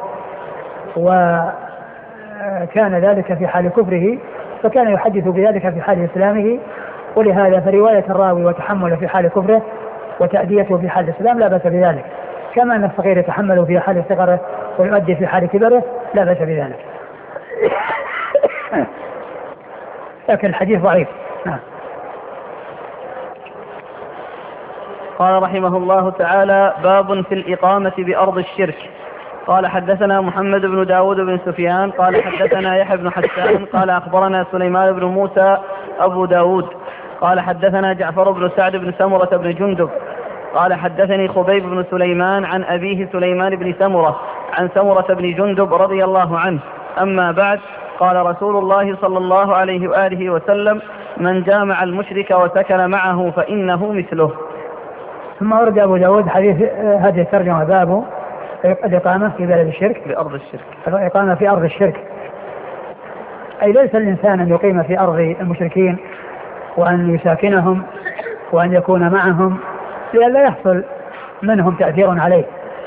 وكان ذلك في حال كفره فكان يحدث بذلك في حال إسلامه. ولهذا فرواية الراوي وتحمل في حال كفره وتأديته في حال الإسلام لا بأس بذلك كما أن الصغير يتحمل في حال صغره ويؤدي في حال كبره لا بأس بذلك. لكن الحديث ضعيف. قال رحمه الله تعالى باب في الإقامة بأرض الشرك. قال حدثنا محمد بن داود بن سفيان قال حدثنا يحيى بن حسان قال أخبرنا سليمان بن موسى أبو داود قال حدثنا جعفر بن سعد بن سمرة بن جندب قال حدثني خبيب بن سليمان عن أبيه سليمان بن سمرة عن سمرة بن جندب رضي الله عنه. أما بعد قال رسول الله صلى الله عليه وآله وسلم من جامع المشرك وسكن معه فإنه مثله. ثم ورد أبو داود حديث هذه الترجمة بابه الإقامة في بلد الشرك بأرض الشرك الإقامة في أرض الشرك أي ليس الإنسان أن يقيم في أرض المشركين وأن يساكنهم وأن يكون معهم لئلا يحصل منهم تأثير عليه.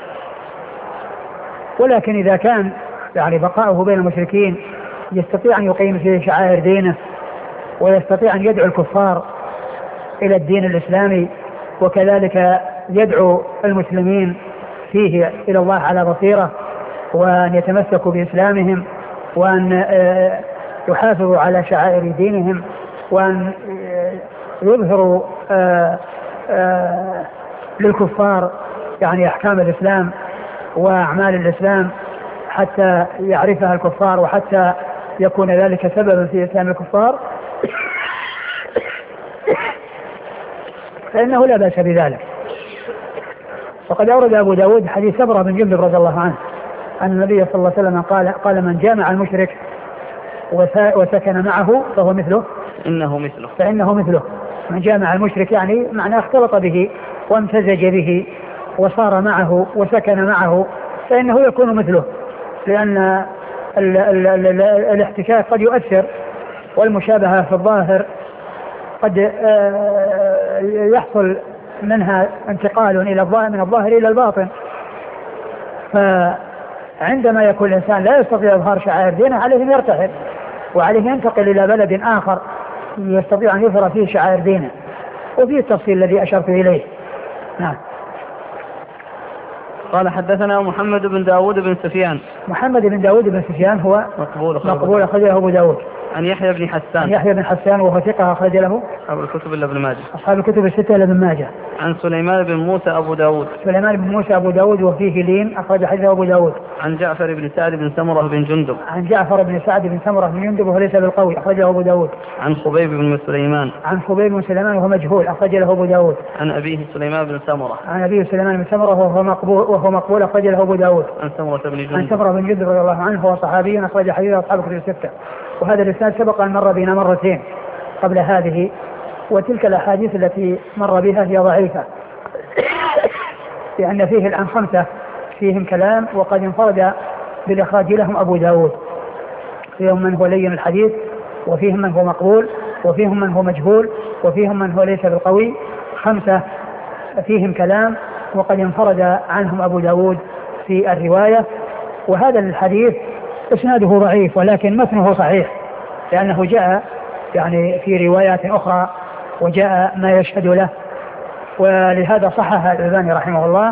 ولكن إذا كان يعني بقاؤه بين المشركين يستطيع أن يقيم فيه شعائر دينه ويستطيع أن يدعو الكفار إلى الدين الإسلامي وكذلك يدعو المسلمين فيه إلى الله على بصيرة وأن يتمسكوا بإسلامهم وأن يحافظوا على شعائر دينهم وأن يظهروا للكفار يعني أحكام الإسلام وأعمال الإسلام حتى يعرفها الكفار وحتى يكون ذلك سببا في إسلام الكفار فإنه لا بأس بذلك. وقد أورد أبو داود حديث سمرة بن جندب رضي الله عنه أن النبي صلى الله عليه وسلم قال قال من جامع المشرك وسكن معه فهو مثله إنه مثله فإنه مثله. من جامع المشرك يعني معناه اختلط به وامتزج به وصار معه وسكن معه فإنه يكون مثله لأن ال ال ال الاحتكاك قد يؤثر والمشابهة في الظاهر قد يحصل منها انتقال إلى الظاهر من الظاهر إلى الباطن. فعندما يكون الإنسان لا يستطيع إظهار شعائر دينه عليه أن يرتحل وعليه ينتقل إلى بلد آخر يستطيع أن يظهر فيه شعائر دينه وفيه التفصيل الذي أشرت إليه. نعم. قال حدثنا محمد بن داود بن سفيان. محمد بن داود بن سفيان هو مقبول مقبول أخرجه أبو داود. عن يحيى بن عن حسان يحيى بن حسان وهو ثقة أخرج له أبو الكتب إلا ابن ماجه. أصحاب الكتب الستة إلا ابن ماجه. عن سليمان بن موسى أبو داود سليمان بن موسى أبو داود وفيه لين أخرج حديثه أبو داود. عن جعفر بن سعد بن سمرة بن جندب عن جعفر بن سعد بن سمرة بن جندب وهو ليس بالقوي أخرجه أبو داود. عن خبيب بن سليمان عن خبيب بن سليمان وهو مجهول أخرج له أبو داود. عن أبيه سليمان بن سمرة عن أبيه سليمان بن سمرة وهو مقبول وهو مقبول أخرج له أبو داود. عن سمرة بن جندب عن سمرة بن جندب رضي الله عنه هو صحابي أخرج حديثه أصحاب الكتب الستة. وهذا الإسناد سبق أن مر بنا مرتين قبل هذه، وتلك الأحاديث التي مر بها هي ضعيفة لأن فيه الآن خمسة فيهم كلام وقد انفرد بالإخراج لهم أبو داود. فيهم من هو لين الحديث، وفيهم من هو مقبول، وفيهم من هو مجهول، وفيهم من هو ليس بالقوي. خمسة فيهم كلام وقد انفرد عنهم أبو داود في الرواية. وهذا الحديث إسناده ضعيف ولكن متنه صحيح، لأنه جاء يعني في روايات أخرى وجاء ما يشهد له، ولهذا صحح الألباني رحمه الله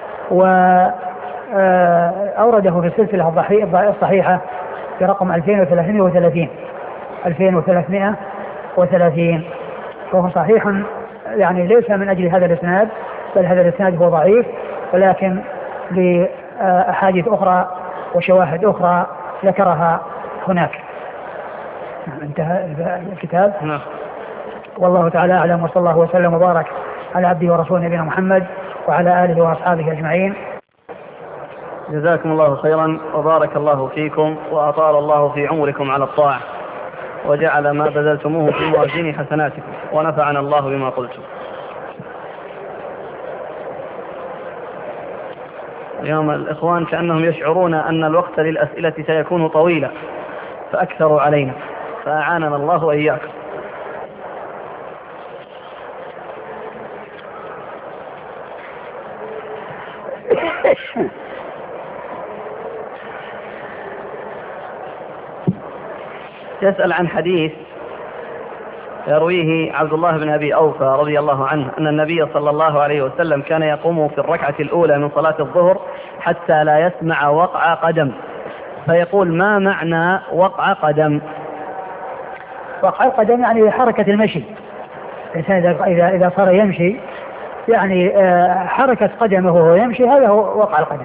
وأورده في السلسلة الصحيحة في رقم ألفين وثلاثمائة وثلاثين ألفين وثلاثمائة وثلاثين، وهو صحيح يعني ليس من أجل هذا الإسناد، بل هذا الإسناد هو ضعيف ولكن لأحاديث أخرى وشواهد أخرى ذكرها هناك. انتهى الكتاب. نعم. والله تعالى أعلم، وصلى الله وسلم وبارك على عبده ورسوله نبينا محمد وعلى آله وأصحابه أجمعين. جزاكم الله خيرا وبارك الله فيكم وأطال الله في عمركم على الطاعة وجعل ما بذلتموه في موازين حسناتكم ونفعنا الله بما قلتم. اليوم الإخوان كأنهم يشعرون أن الوقت للأسئلة سيكون طويلا فأكثروا علينا، فأعاننا الله وإياكم. يسأل عن حديث يرويه عبد الله بن أبي أوفى رضي الله عنه أن النبي صلى الله عليه وسلم كان يقوم في الركعة الأولى من صلاة الظهر حتى لا يسمع وقع قدم، فيقول ما معنى وقع قدم؟ وقع القدم يعني حركة المشي، الإنسان إذا إذا صار يمشي يعني حركة قدمه وهو يمشي، هذا هو وقع القدم.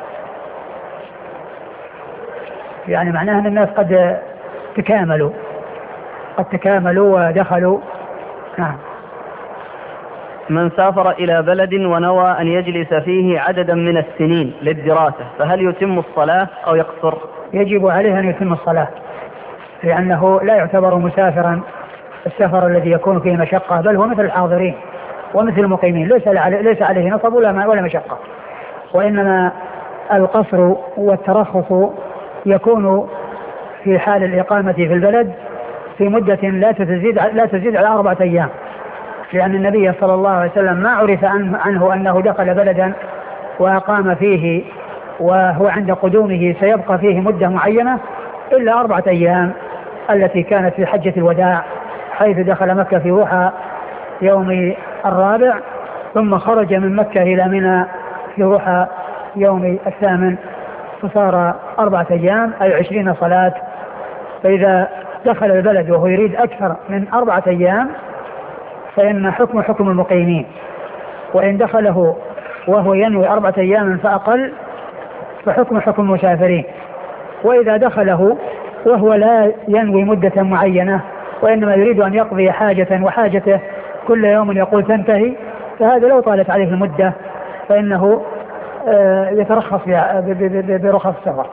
يعني معناه أن الناس قد تكاملوا قد تكاملوا ودخلوا. نعم. من سافر إلى بلد ونوى أن يجلس فيه عددا من السنين للدراسة فهل يتم الصلاة أو يقصر؟ يجب عليه أن يتم الصلاة، لأنه لا يعتبر مسافرا السفر الذي يكون فيه مشقة، بل هو مثل الحاضرين ومثل المقيمين، ليس ليس عليه نصب ولا ولا مشقة. وإنما القصر والترخص يكون في حال الإقامة في البلد في مدة لا تزيد لا تزيد على أربعة أيام، لأن النبي صلى الله عليه وسلم ما عرف عنه أنه دخل بلدا وأقام فيه وهو عند قدومه سيبقى فيه مدة معينة إلا أربعة أيام التي كانت في حجة الوداع، حيث دخل مكة في روحى يوم الرابع ثم خرج من مكة إلى منى في روحى يوم الثامن، فصار أربعة أيام أي عشرين صلاة. فإذا دخل البلد وهو يريد أكثر من أربعة أيام فإن حكم حكم المقيمين، وإن دخله وهو ينوي أربعة أيام فأقل فحكم حكم المسافرين. وإذا دخله وهو لا ينوي مدة معينة وإنما يريد أن يقضي حاجة وحاجته كل يوم يقول تنتهي، فهذا لو طالت عليه المدة فإنه يترخص برخص السفر.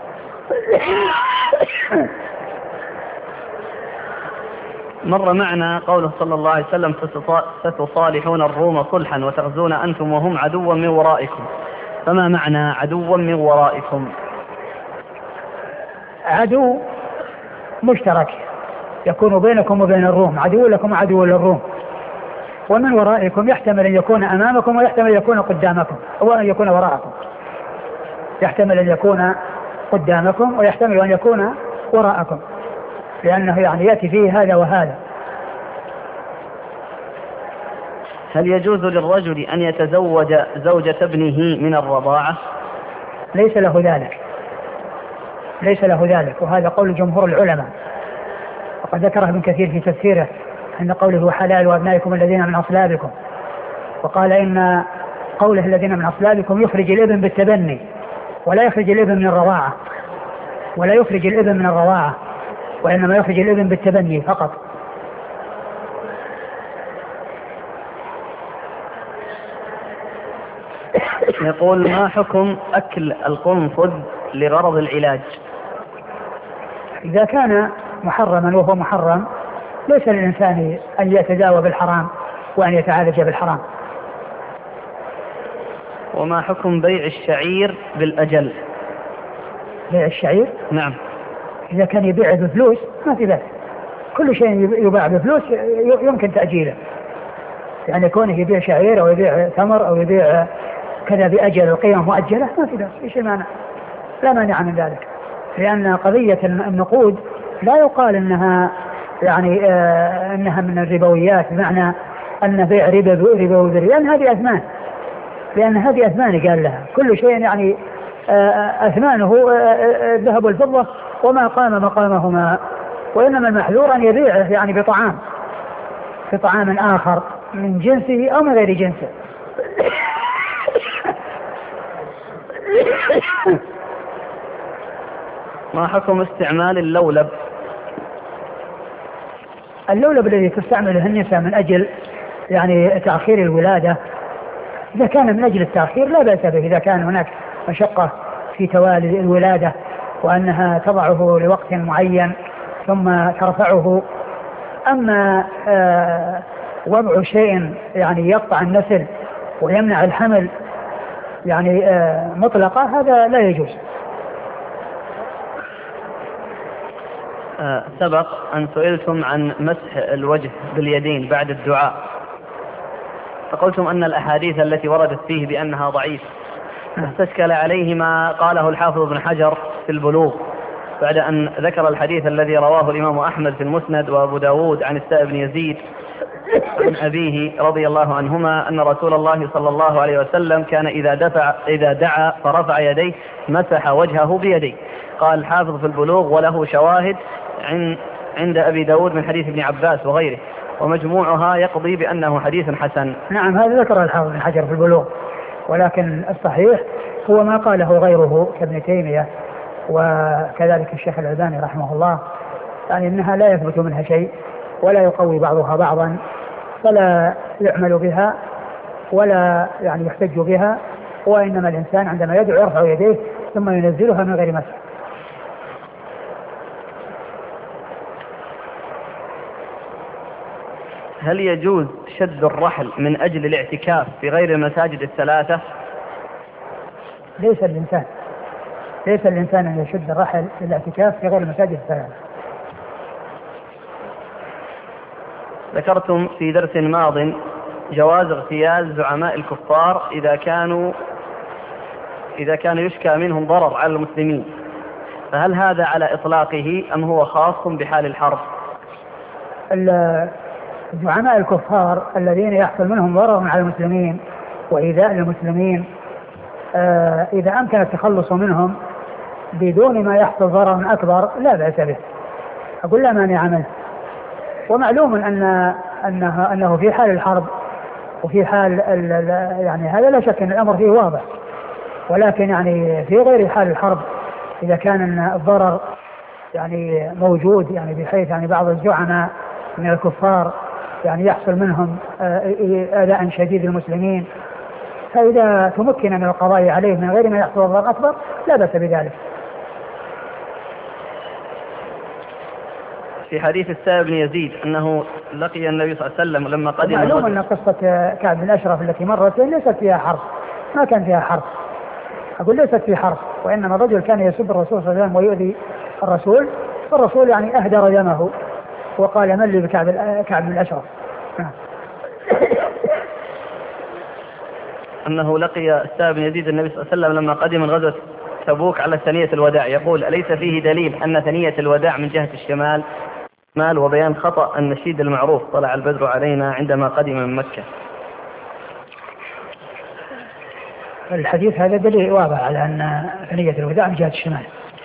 مر معنا قوله صلى الله عليه وسلم ستصالحون الروم صلحا وتغزون أنتم وهم عدوا من ورائكم، فما معنى عدوا من ورائكم؟ عدو مشترك يكون بينكم وبين الروم، عدو لكم عدو للروم. ومن ورائكم يحتمل أن يكون أمامكم ويحتمل أن يكون قدامكم وأن يكون وراءكم، يحتمل أن يكون قدامكم ويحتمل أن يكون وراءكم، لأنه يعني يأتي فيه هذا وهذا. هل يجوز للرجل أن يتزوج زوجة ابنه من الرضاعة؟ ليس له ذلك، ليس له ذلك، وهذا قول جمهور العلماء. وقد ذكره ابن كثير في تفسيره أن قوله حلال وأبنائكم الذين من أصلابكم، وقال إن قوله الذين من أصلابكم يخرج الابن بالتبني ولا يخرج الابن من الرضاعة، ولا يخرج الابن من الرضاعة وإنما يخرج الابن بالتبني فقط. يقول ما حكم أكل القنفذ لغرض العلاج؟ إذا كان محرما وهو محرم ليس للإنسان أن يتداوى بالحرام وأن يتعالج بالحرام. وما حكم بيع الشعير بالأجل؟ بيع الشعير؟ نعم. إذا كان يبيع بفلوس ما في بأس، كل شيء يباع بفلوس يمكن تأجيله، يعني كونه يبيع شعير أو يبيع تمر أو يبيع كذا بأجل القيمة مؤجلة ما في بأس، إيش المانع؟ لا مانع من ذلك، لأن قضية النقود لا يقال إنها يعني آه إنها من الربويات، بمعنى أن بيع ربا ربوي، لأن هذه أثمان، لأن هذه أثمان قال لها كل شيء يعني آه أثمانه آه الذهب والفضة وما قام مقامهما، وإنما المحذور أن يبيعه يعني بطعام بطعام آخر من جنسه أو من غير جنسه. ما حكم استعمال اللولب؟ اللولب الذي تستعمله النساء من أجل يعني تأخير الولادة، إذا كان من أجل التأخير لا بأس به، إذا كان هناك مشقة في توالي الولادة وأنها تضعه لوقت معين ثم ترفعه. أما آه وضع شيء يعني يقطع النسل ويمنع الحمل يعني آه مطلقة هذا لا يجوز. آه سبق أن سئلتم عن مسح الوجه باليدين بعد الدعاء، فقلتم أن الأحاديث التي وردت فيه بأنها ضعيفة، استشكل عليه ما قاله الحافظ ابن حجر في البلوغ بعد أن ذكر الحديث الذي رواه الإمام أحمد في المسند وأبو داود عن السائب بن يزيد عن أبيه رضي الله عنهما أن رسول الله صلى الله عليه وسلم كان إذا دفع إذا دعا فرفع يديه مسح وجهه بيديه. قال الحافظ في البلوغ وله شواهد عند أبي داود من حديث ابن عباس وغيره، ومجموعها يقضي بأنه حديث حسن. نعم هذا ذكر الحافظ بن حجر في البلوغ، ولكن الصحيح هو ما قاله غيره كابن تيمية وكذلك الشيخ الألباني رحمه الله، يعني أنها لا يثبت منها شيء ولا يقوي بعضها بعضا، فلا يعمل بها ولا يعني يحتج بها، وإنما الإنسان عندما يدعو يرفع يديه ثم ينزلها من غير مسح. هل يجوز شد الرحل من أجل الاعتكاف في غير المساجد الثلاثة؟ ليس الإنسان ليس الإنسان أن يشد الرحل في الاعتكاف في غير المساجد الثلاثة. ذكرتم في درس ماض جواز اغتيال زعماء الكفار إذا كانوا إذا كان يشكى منهم ضرر على المسلمين، فهل هذا على إطلاقه أم هو خاص بحال الحرب؟ زعماء الكفار الذين يحصل منهم ضرر على المسلمين وإيذاء للمسلمين آه إذا أمكن التخلص منهم بدون ما يحصل ضرر أكبر لا بأس به، أقول لا مانع منه. ومعلوم أن أنه, أنه في حال الحرب وفي حال يعني هذا لا شك أن الأمر فيه واضح، ولكن يعني في غير حال الحرب إذا كان الضرر يعني موجود، يعني بحيث يعني بعض الزعماء من الكفار يعني يحصل منهم آذاء شديد للمسلمين، فإذا تمكن من القضاء عليه من غير ما يحصل ضرر أكبر لا بأس بذلك. في حديث السائب بن يزيد أنه لقي النبي صلى الله عليه وسلم لما قدم. معلوم أن قصة كعب بن الأشرف التي مرت ليست فيها حرب، ما كان فيها حرب، أقول ليست فيها حرب، وإنما الرجل كان يسب الرسول صلى الله عليه وسلم ويؤذي الرسول، فالرسول يعني أهدر دمه وقال من لي بكعب كعب بن الأشرف. أنه لقي السائب بن يزيد النبي صلى الله عليه وسلم لما قدم من غزوة تبوك على ثنية الوداع، يقول أليس فيه دليل أن ثنية الوداع من جهة الشمال مال وبيان خطأ النشيد المعروف طلع البدر علينا عندما قدم من مكة؟ الحديث هذا دليل واضح على أن ثنية الوداع من جهة الشمال.